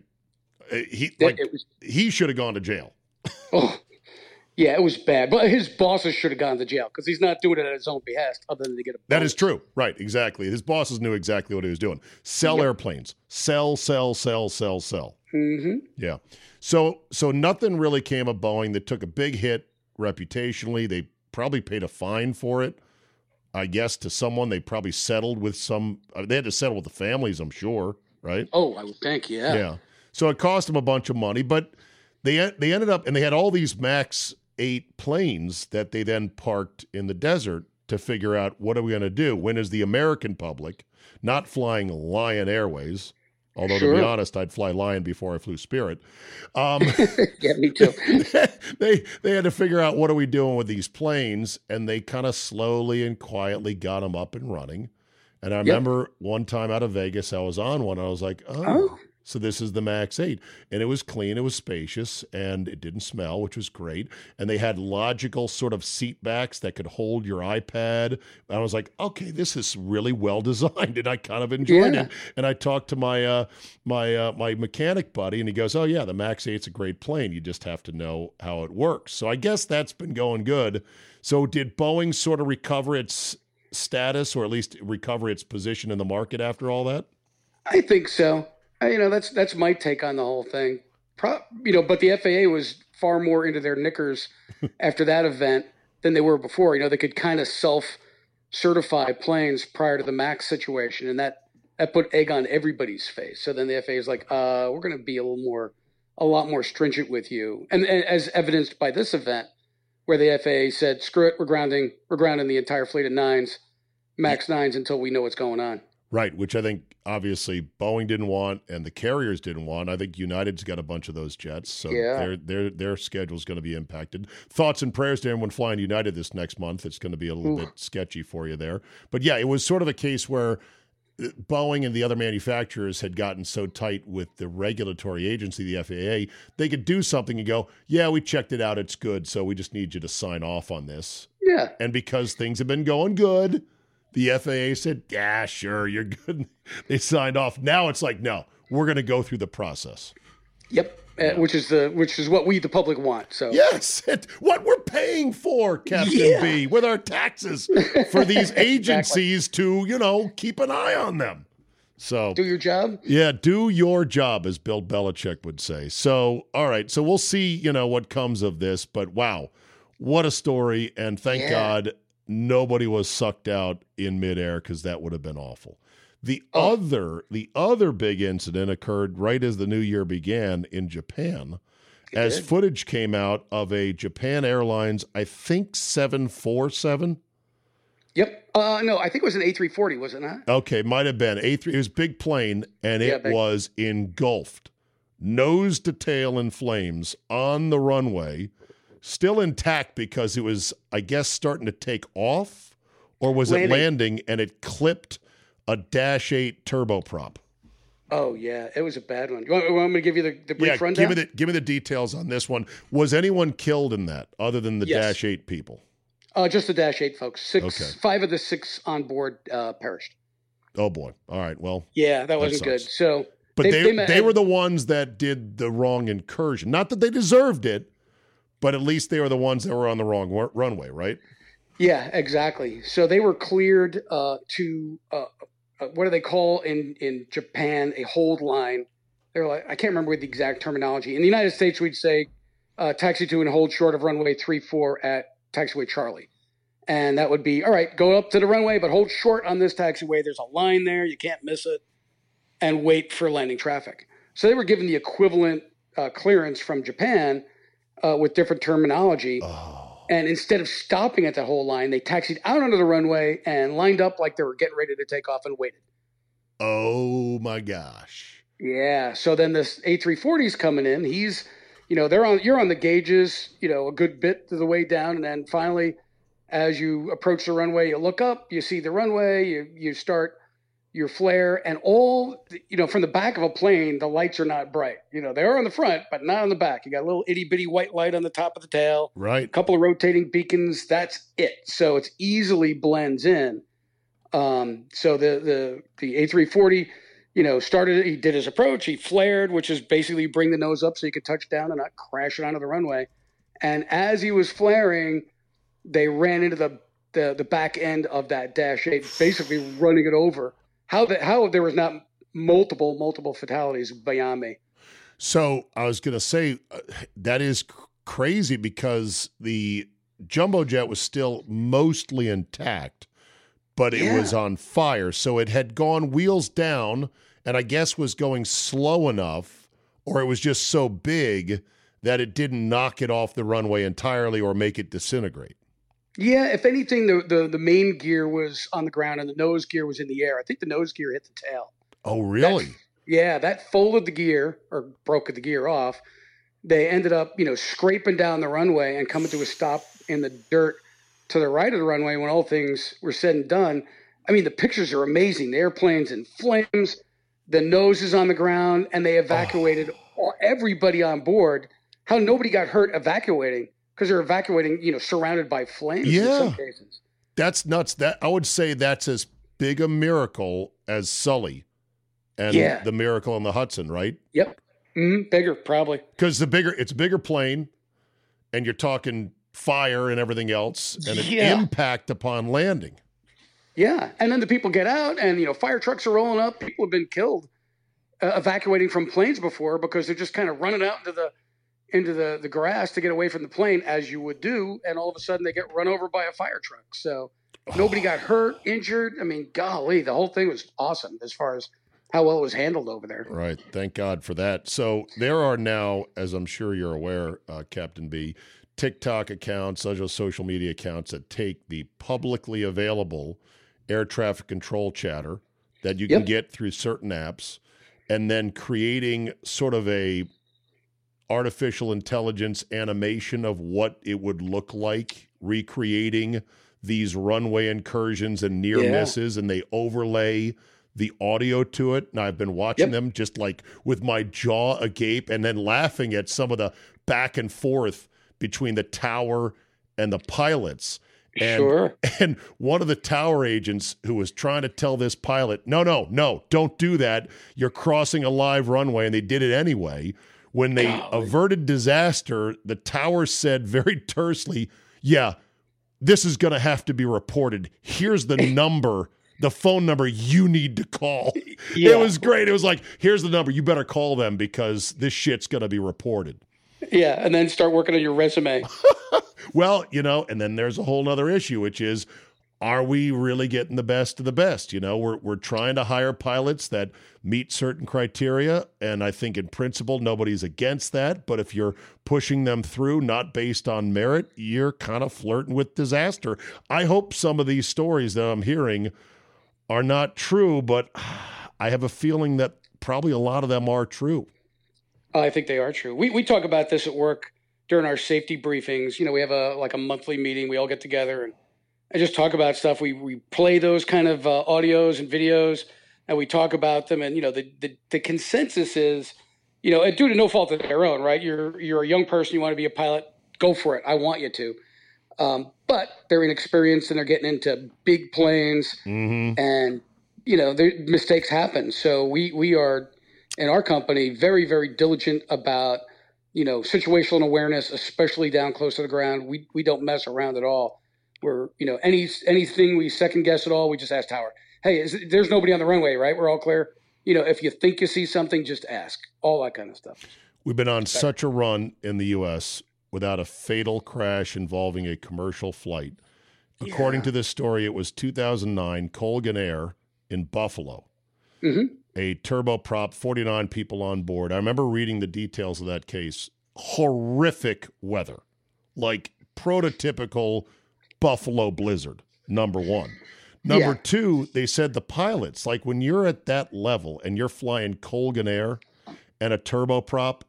He should have gone to jail. Oh, yeah, it was bad. But his bosses should have gone to jail because he's not doing it at his own behest other than to get a bonus. That is true. Right, exactly. His bosses knew exactly what he was doing. Sell airplanes. Sell. Mm-hmm. Yeah. So nothing really came of Boeing. That took a big hit reputationally. They probably paid a fine for it. I guess to someone. They probably settled with they had to settle with the families, I'm sure, right? Oh, I would think, yeah. Yeah. So it cost them a bunch of money, but they ended up, and they had all these MAX 8 planes that they then parked in the desert to figure out, what are we going to do? When is the American public not flying Lion Airways? Although, to be honest, I'd fly Lion before I flew Spirit. Yeah, me too. They had to figure out, what are we doing with these planes? And they kind of slowly and quietly got them up and running. And I remember one time out of Vegas, I was on one. And I was like, oh. So this is the MAX 8. And it was clean, it was spacious, and it didn't smell, which was great. And they had logical sort of seat backs that could hold your iPad. And I was like, okay, this is really well designed, and I kind of enjoyed it. And I talked to my my mechanic buddy, and he goes, oh, yeah, the MAX 8's a great plane. You just have to know how it works. So I guess that's been going good. So did Boeing sort of recover its status, or at least recover its position in the market after all that? I think so. That's my take on the whole thing. But the FAA was far more into their knickers after that event than they were before. They could kind of self-certify planes prior to the MAX situation, and that put egg on everybody's face. So then the FAA is like, we're going to be a lot more stringent with you. And as evidenced by this event, where the FAA said, screw it, we're grounding the entire fleet of 9s. MAX 9s until we know what's going on. Right, which I think obviously Boeing didn't want and the carriers didn't want. I think United's got a bunch of those jets, so their schedule is going to be impacted. Thoughts and prayers to everyone flying United this next month. It's going to be a little bit sketchy for you there. But yeah, it was sort of a case where Boeing and the other manufacturers had gotten so tight with the regulatory agency, the FAA, they could do something and go, yeah, we checked it out, it's good, so we just need you to sign off on this. Yeah. And because things have been going good, the FAA said, yeah, sure, you're good. They signed off. Now it's like, no, we're going to go through the process. Yep, which is what we, the public, want. So yes, what we're paying for, Captain B, with our taxes for these agencies to, keep an eye on them. So do your job. Yeah, do your job, as Bill Belichick would say. So, all right, so we'll see, what comes of this. But wow, what a story! And thank God nobody was sucked out in midair, because that would have been awful. The other big incident occurred right as the new year began in Japan, as footage came out of a Japan Airlines, I think 747. Yep. No, I think it was an A340, was it not? Okay, might have been A3. It was a big plane, and it was engulfed, nose to tail in flames on the runway. Still intact because it was, I guess, starting to take off, or was it landing and it clipped a Dash 8 turboprop? Oh, yeah. It was a bad one. You want me to give you the brief rundown? Give me the details on this one. Was anyone killed in that other than the Dash 8 people? Just the Dash 8 folks. 5 of the 6 on board perished. Oh, boy. All right. Well, yeah, that wasn't good. So, but they were the ones that did the wrong incursion. Not that they deserved it, but at least they were the ones that were on the wrong runway, right? Yeah, exactly. So they were cleared to what do they call in Japan a hold line? They're like, I can't remember the exact terminology. In the United States, we'd say taxi to and hold short of runway 34 at taxiway Charlie. And that would be, all right, go up to the runway, but hold short on this taxiway. There's a line there. You can't miss it. And wait for landing traffic. So they were given the equivalent clearance from Japan with different terminology. And instead of stopping at that whole line, they taxied out onto the runway and lined up like they were getting ready to take off and waited. Oh, my gosh. Yeah. So then this A340's coming in. He's, you're on the gauges, a good bit to the way down. And then finally, as you approach the runway, you look up, you see the runway, you start your flare, and all, from the back of a plane, the lights are not bright. They're on the front, but not on the back. You got a little itty bitty white light on the top of the tail. Right. A couple of rotating beacons. That's it. So it's easily blends in. So the A340, started, he did his approach, he flared, which is basically bring the nose up so you could touch down and not crash it onto the runway. And as he was flaring, they ran into the back end of that Dash 8, basically running it over. How there was not multiple fatalities beyond me. So I was going to say that is crazy, because the jumbo jet was still mostly intact, but it was on fire. So it had gone wheels down, and I guess was going slow enough, or it was just so big that it didn't knock it off the runway entirely or make it disintegrate. Yeah, if anything, the main gear was on the ground and the nose gear was in the air. I think the nose gear hit the tail. Oh, really? That folded the gear, or broke the gear off. They ended up, scraping down the runway and coming to a stop in the dirt to the right of the runway when all things were said and done. I mean, the pictures are amazing. The airplane's in flames, the nose is on the ground, and they evacuated everybody on board. How nobody got hurt evacuating? Because they're evacuating, surrounded by flames in some cases. That's nuts. That I would say that's as big a miracle as Sully and the miracle in the Hudson, right? Yep. Bigger, probably. Because it's a bigger plane, and you're talking fire and everything else, and an impact upon landing. Yeah. And then the people get out, and, fire trucks are rolling up. People have been killed evacuating from planes before because they're just kind of running out into the grass to get away from the plane, as you would do, and all of a sudden they get run over by a fire truck. So nobody got hurt, injured. I mean, golly, the whole thing was awesome as far as how well it was handled over there. Right. Thank God for that. So there are now, as I'm sure you're aware, Captain B, TikTok accounts, social media accounts that take the publicly available air traffic control chatter that you can get through certain apps, and then creating sort of a artificial intelligence animation of what it would look like, recreating these runway incursions and near misses, and they overlay the audio to it. And I've been watching them just like with my jaw agape and then laughing at some of the back and forth between the tower and the pilots. And, and one of the tower agents who was trying to tell this pilot, no, don't do that. You're crossing a live runway, and they did it anyway. When they averted disaster, the tower said very tersely, yeah, this is going to have to be reported. Here's the number, the phone number you need to call. It was great. It was like, here's the number. You better call them because this shit's going to be reported. Yeah, and then start working on your resume. Well, and then there's a whole other issue, which is, are we really getting the best of the best? We're trying to hire pilots that meet certain criteria, and I think in principle nobody's against that. But if you're pushing them through not based on merit, you're kind of flirting with disaster. I hope some of these stories that I'm hearing are not true, but I have a feeling that probably a lot of them are true. I think they are true. We talk about this at work during our safety briefings. We have a monthly meeting. We all get together and just talk about stuff. We play those kind of audios and videos, and we talk about them. And the consensus is, due to no fault of their own, right? You're a young person, you want to be a pilot, go for it. I want you to, but they're inexperienced and they're getting into big planes, and mistakes happen. So we are in our company very, very diligent about situational awareness, especially down close to the ground. We don't mess around at all. We're, anything we second guess at all, we just ask tower, hey, there's nobody on the runway, right? We're all clear. If you think you see something, just ask. All that kind of stuff. We've been on such a run in the U.S. without a fatal crash involving a commercial flight. According to this story, it was 2009, Colgan Air in Buffalo. A turboprop, 49 people on board. I remember reading the details of that case. Horrific weather, like prototypical Buffalo blizzard, number one. Number two, they said the pilots, like when you're at that level and you're flying Colgan Air and a turboprop,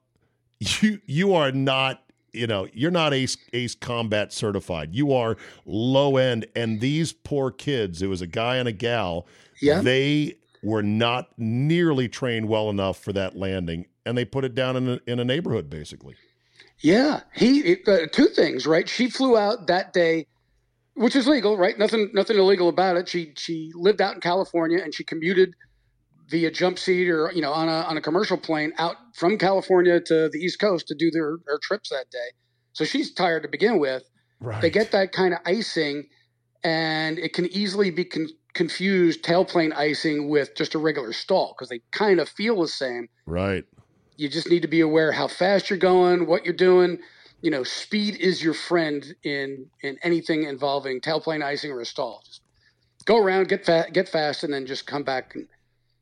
you are not, you're not ace combat certified. You are low end. And these poor kids, it was a guy and a gal, they were not nearly trained well enough for that landing, and they put it down in a neighborhood, basically. Yeah, two things, right? She flew out that day, which is legal, right? Nothing illegal about it. She lived out in California, and she commuted via jump seat or on a commercial plane out from California to the East Coast to do her trips that day. So she's tired to begin with. Right. They get that kind of icing, and it can easily be confused tailplane icing with just a regular stall because they kind of feel the same. Right. You just need to be aware how fast you're going, what you're doing. Speed is your friend in anything involving tailplane icing or a stall. Just go around, get fast, and then just come back and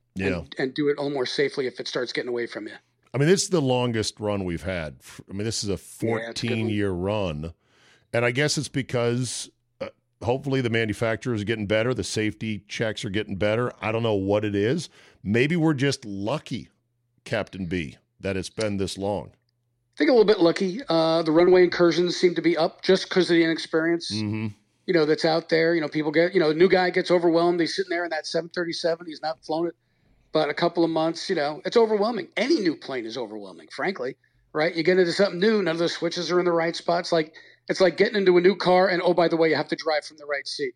do it a little more safely if it starts getting away from you. I mean, this is the longest run we've had. I mean, this is a 14-year run. And I guess it's because hopefully the manufacturers are getting better. The safety checks are getting better. I don't know what it is. Maybe we're just lucky, Captain B, that it's been this long. I think a little bit lucky. The runway incursions seem to be up just because of the inexperience, that's out there. People get, a new guy gets overwhelmed. He's sitting there in that 737. He's not flown it but a couple of months. It's overwhelming. Any new plane is overwhelming, frankly, right? You get into something new, none of the switches are in the right spots. It's like getting into a new car, and oh, by the way, you have to drive from the right seat.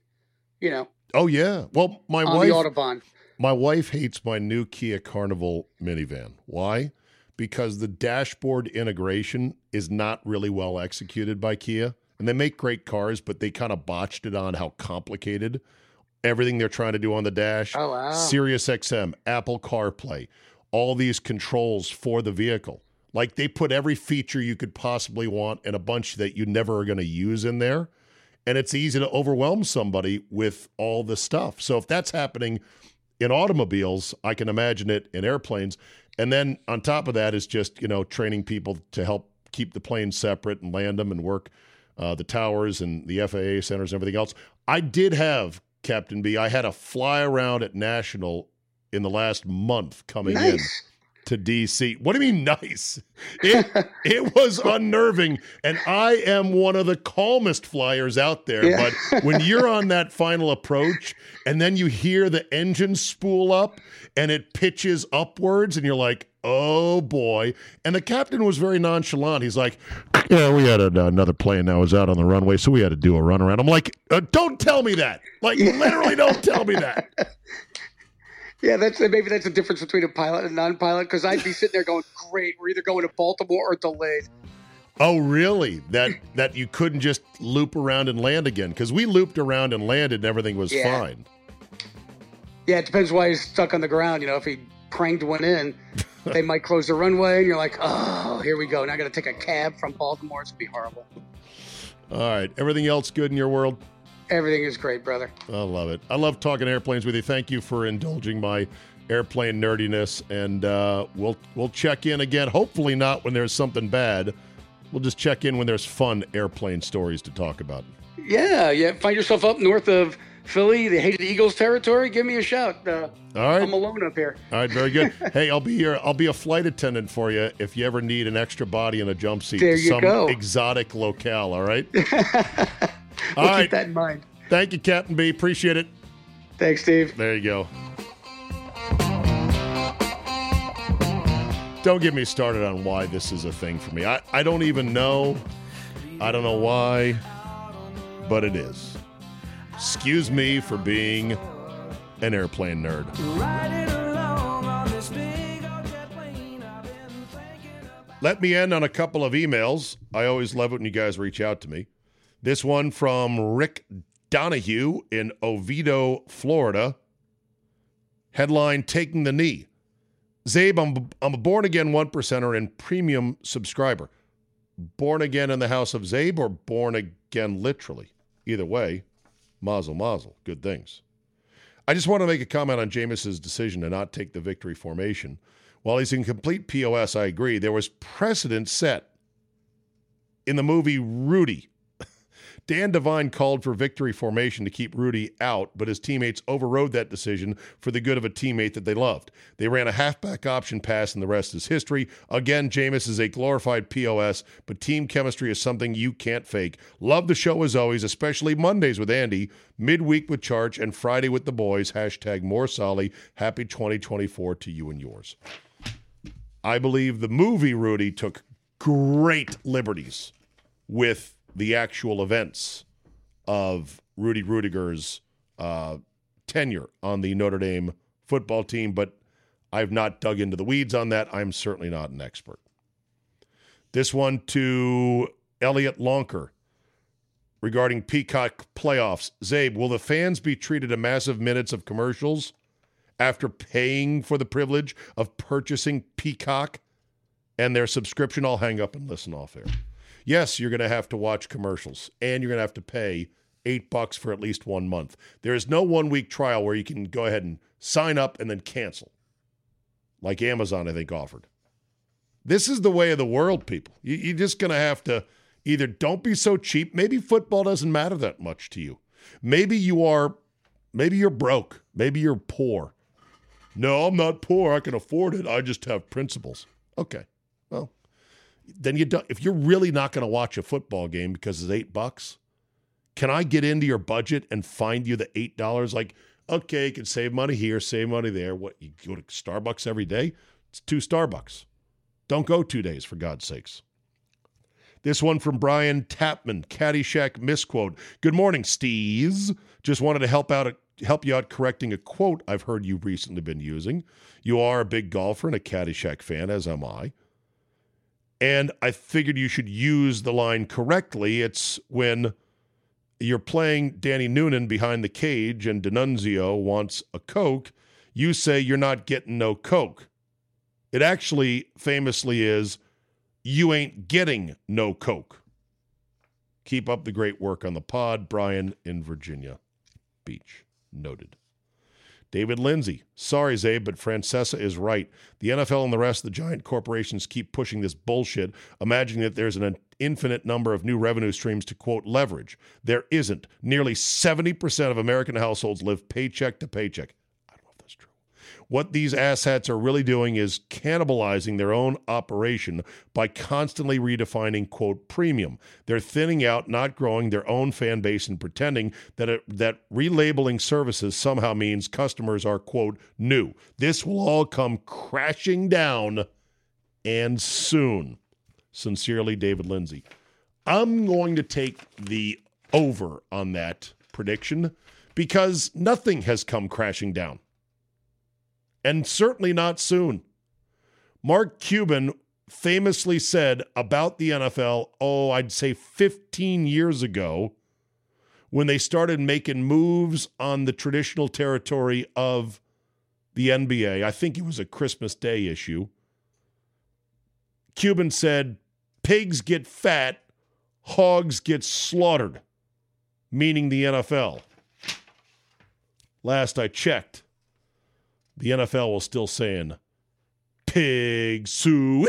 Oh yeah. Well, on the Autobahn. My wife hates my new Kia Carnival minivan. Why? Because the dashboard integration is not really well executed by Kia, and they make great cars, but they kind of botched it on how complicated everything they're trying to do on the dash. Oh wow. Sirius XM, Apple CarPlay, all these controls for the vehicle. Like they put every feature you could possibly want and a bunch that you never are going to use in there. And it's easy to overwhelm somebody with all the stuff. So if that's happening in automobiles, I can imagine it in airplanes. And then on top of that is just, training people to help keep the planes separate and land them and work the towers and the FAA centers and everything else. I did have Captain B. I had a fly around at National in the last month coming in to D.C. What do you mean nice? It was unnerving, and I am one of the calmest flyers out there. Yeah. But when you're on that final approach and then you hear the engine spool up and it pitches upwards and you're like, oh, boy. And the captain was very nonchalant. He's like, yeah, we had another plane that was out on the runway, so we had to do a runaround. I'm like, don't tell me that. Like, literally don't tell me that. Yeah, maybe that's the difference between a pilot and non-pilot, because I'd be sitting there going, great, we're either going to Baltimore or delayed. Oh, really? That you couldn't just loop around and land again? Because we looped around and landed and everything was fine. Yeah, it depends why he's stuck on the ground. You know, if he cranked one in, they might close the runway, and you're like, oh, here we go. Now I got to take a cab from Baltimore. It's going to be horrible. All right. Everything else good in your world? Everything is great, brother. I love it. I love talking airplanes with you. Thank you for indulging my airplane nerdiness, and we'll check in again. Hopefully not when there's something bad. We'll just check in when there's fun airplane stories to talk about. Yeah. Find yourself up north of Philly, the Hated Eagles territory. Give me a shout. All right. I'm alone up here. All right, very good. Hey, I'll be here. I'll be a flight attendant for you if you ever need an extra body in a jump seat there to you some go. Exotic locale. All right. We'll keep that in mind. Thank you, Captain B. Appreciate it. Thanks, Steve. There you go. Don't get me started on why this is a thing for me. I don't even know. I don't know why, but it is. Excuse me for being an airplane nerd. Let me end on a couple of emails. I always love it when you guys reach out to me. This one from Rick Donahue in Oviedo, Florida. Headline, Taking the Knee. Zabe, I'm a born-again 1%er and premium subscriber. Born again in the house of Zabe or born again literally? Either way, mazel mazel. Good things. I just want to make a comment on Jameis's decision to not take the victory formation. While he's in complete POS, I agree. There was precedent set in the movie Rudy. Dan Devine called for victory formation to keep Rudy out, but his teammates overrode that decision for the good of a teammate that they loved. They ran a halfback option pass, and the rest is history. Again, Jameis is a glorified POS, but team chemistry is something you can't fake. Love the show as always, especially Mondays with Andy, midweek with Charch, and Friday with the boys. # more Solly. Happy 2024 to you and yours. I believe the movie Rudy took great liberties with the actual events of Rudy Rudiger's tenure on the Notre Dame football team, but I've not dug into the weeds on that. I'm certainly not an expert. This one to Elliot Lonker regarding Peacock playoffs. Zabe, will the fans be treated to massive minutes of commercials after paying for the privilege of purchasing Peacock and their subscription? I'll hang up and listen off air. Yes, you're going to have to watch commercials, and you're going to have to pay $8 for at least 1 month. There is no 1-week trial where you can go ahead and sign up and then cancel, like Amazon, I think, offered. This is the way of the world, people. You're just going to have to either don't be so cheap. Maybe football doesn't matter that much to you. Maybe you're broke. Maybe you're poor. No, I'm not poor. I can afford it. I just have principles. Okay, well, then you don't. If you're really not going to watch a football game because it's $8, can I get into your budget and find you the $8? Like, okay, you can save money here, save money there. What, you go to Starbucks every day? It's 2 Starbucks. Don't go 2 days, for God's sakes. This one from Brian Tapman, Caddyshack misquote. Good morning, Steez. Just wanted to help you out correcting a quote I've heard you've recently been using. You are a big golfer and a Caddyshack fan, as am I. And I figured you should use the line correctly. It's when you're playing Danny Noonan behind the cage and D'Annunzio wants a Coke, you say you're not getting no Coke. It actually famously is, you ain't getting no Coke. Keep up the great work on the pod. Brian in Virginia Beach. Noted. David Lindsay, sorry, Zabe, but Francesa is right. The NFL and the rest of the giant corporations keep pushing this bullshit, imagining that there's an infinite number of new revenue streams to, quote, leverage. There isn't. Nearly 70% of American households live paycheck to paycheck. I don't know if that's true. What these asshats are really doing is cannibalizing their own operation by constantly redefining, quote, premium. They're thinning out, not growing their own fan base and pretending that relabeling services somehow means customers are, quote, new. This will all come crashing down, and soon. Sincerely, David Lindsay. I'm going to take the over on that prediction because nothing has come crashing down. And certainly not soon. Mark Cuban famously said about the NFL, I'd say 15 years ago, when they started making moves on the traditional territory of the NBA. I think it was a Christmas Day issue. Cuban said, pigs get fat, hogs get slaughtered, meaning the NFL. Last I checked, the NFL was still saying, pig suey.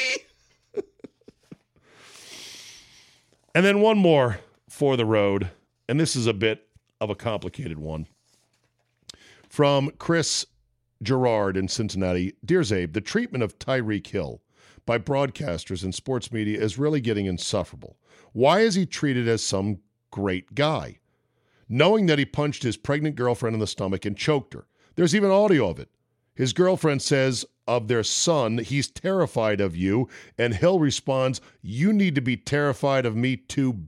And then one more for the road, and this is a bit of a complicated one. From Chris Gerard in Cincinnati. Dear Zabe, the treatment of Tyreek Hill by broadcasters and sports media is really getting insufferable. Why is he treated as some great guy? Knowing that he punched his pregnant girlfriend in the stomach and choked her. There's even audio of it. His girlfriend says of their son, he's terrified of you, and Hill responds, you need to be terrified of me too,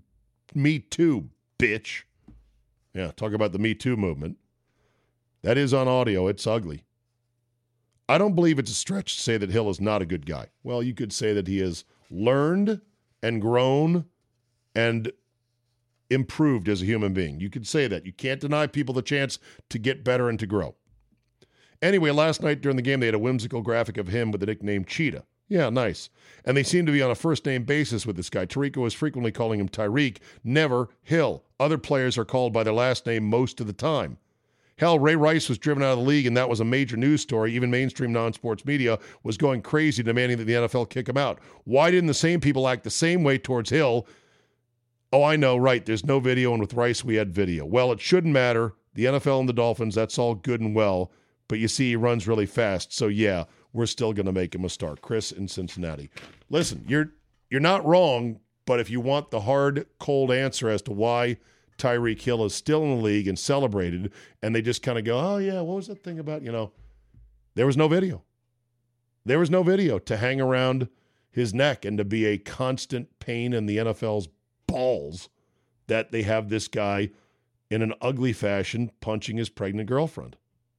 bitch. Yeah, talk about the Me Too movement. That is on audio. It's ugly. I don't believe it's a stretch to say that Hill is not a good guy. Well, you could say that he has learned and grown and improved as a human being. You could say that. You can't deny people the chance to get better and to grow. Anyway, last night during the game, they had a whimsical graphic of him with the nickname Cheetah. Yeah, nice. And they seem to be on a first-name basis with this guy. Tirico is frequently calling him Tyreek, never Hill. Other players are called by their last name most of the time. Hell, Ray Rice was driven out of the league, and that was a major news story. Even mainstream non-sports media was going crazy demanding that the NFL kick him out. Why didn't the same people act the same way towards Hill? Oh, I know, right. There's no video, and with Rice, we had video. Well, it shouldn't matter. The NFL and the Dolphins, that's all good and well. But you see, he runs really fast. So, yeah, we're still going to make him a star. Chris in Cincinnati. Listen, you're not wrong, but if you want the hard, cold answer as to why Tyreek Hill is still in the league and celebrated, and they just kind of go, oh, yeah, what was that thing about, there was no video. There was no video to hang around his neck and to be a constant pain in the NFL's balls that they have this guy in an ugly fashion punching his pregnant girlfriend.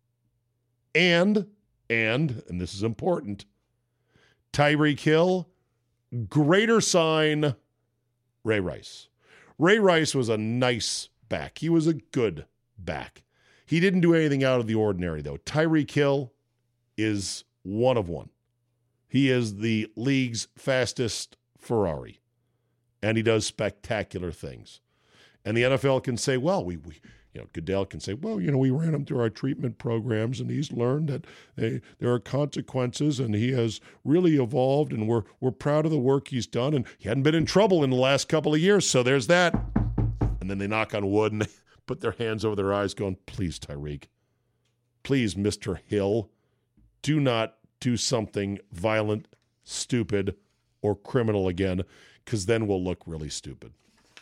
And this is important, Tyreek Hill, greater sign, Ray Rice. Ray Rice was a nice back. He was a good back. He didn't do anything out of the ordinary, though. Tyreek Hill is one of one. He is the league's fastest Ferrari, and he does spectacular things. And the NFL can say, well, Goodell can say, well, we ran him through our treatment programs, and he's learned that there are consequences, and he has really evolved, and we're proud of the work he's done, and he hadn't been in trouble in the last couple of years, so there's that. And then they knock on wood, and they put their hands over their eyes going, please, Tyreek, please, Mr. Hill, do not do something violent, stupid, or criminal again, because then we'll look really stupid.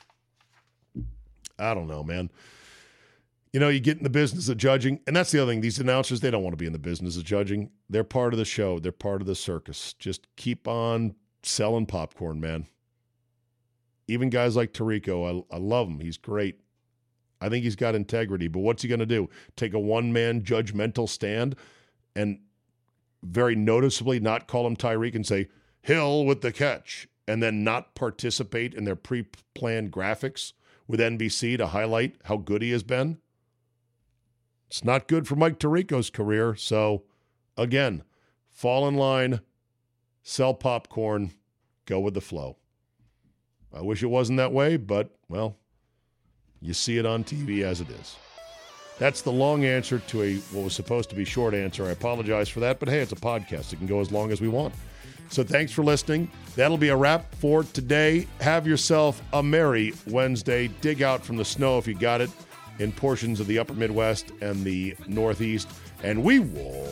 I don't know, man. You get in the business of judging, and that's the other thing. These announcers, they don't want to be in the business of judging. They're part of the show. They're part of the circus. Just keep on selling popcorn, man. Even guys like Tirico, I love him. He's great. I think he's got integrity, but what's he going to do? Take a one-man judgmental stand and very noticeably not call him Tyreek and say, Hill with the catch, and then not participate in their pre-planned graphics with NBC to highlight how good he has been? It's not good for Mike Tirico's career. So, again, fall in line, sell popcorn, go with the flow. I wish it wasn't that way, but, well, you see it on TV as it is. That's the long answer to what was supposed to be short answer. I apologize for that, but hey, it's a podcast. It can go as long as we want. So thanks for listening. That'll be a wrap for today. Have yourself a merry Wednesday. Dig out from the snow if you got it in portions of the upper Midwest and the Northeast. And we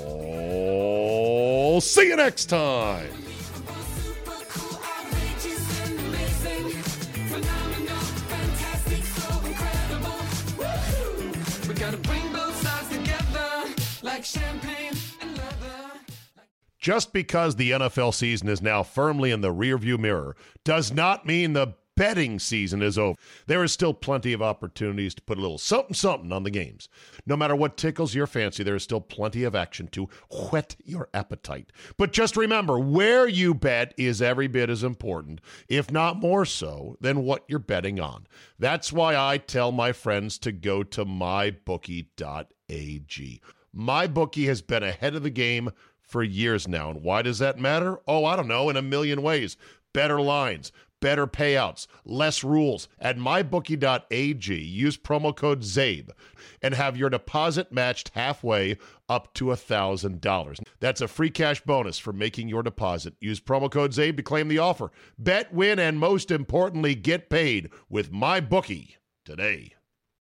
will see you next time. Just because the NFL season is now firmly in the rearview mirror does not mean the betting season is over. There is still plenty of opportunities to put a little something on the games. No matter what tickles your fancy, there is still plenty of action to whet your appetite. But just remember, where you bet is every bit as important, if not more so, than what you're betting on. That's why I tell my friends to go to mybookie.ag. MyBookie has been ahead of the game for years now. And why does that matter? Oh, I don't know, in a million ways. Better lines, better payouts, less rules. At mybookie.ag, use promo code ZABE and have your deposit matched halfway up to $1,000. That's a free cash bonus for making your deposit. Use promo code ZABE to claim the offer. Bet, win, and most importantly, get paid with MyBookie today.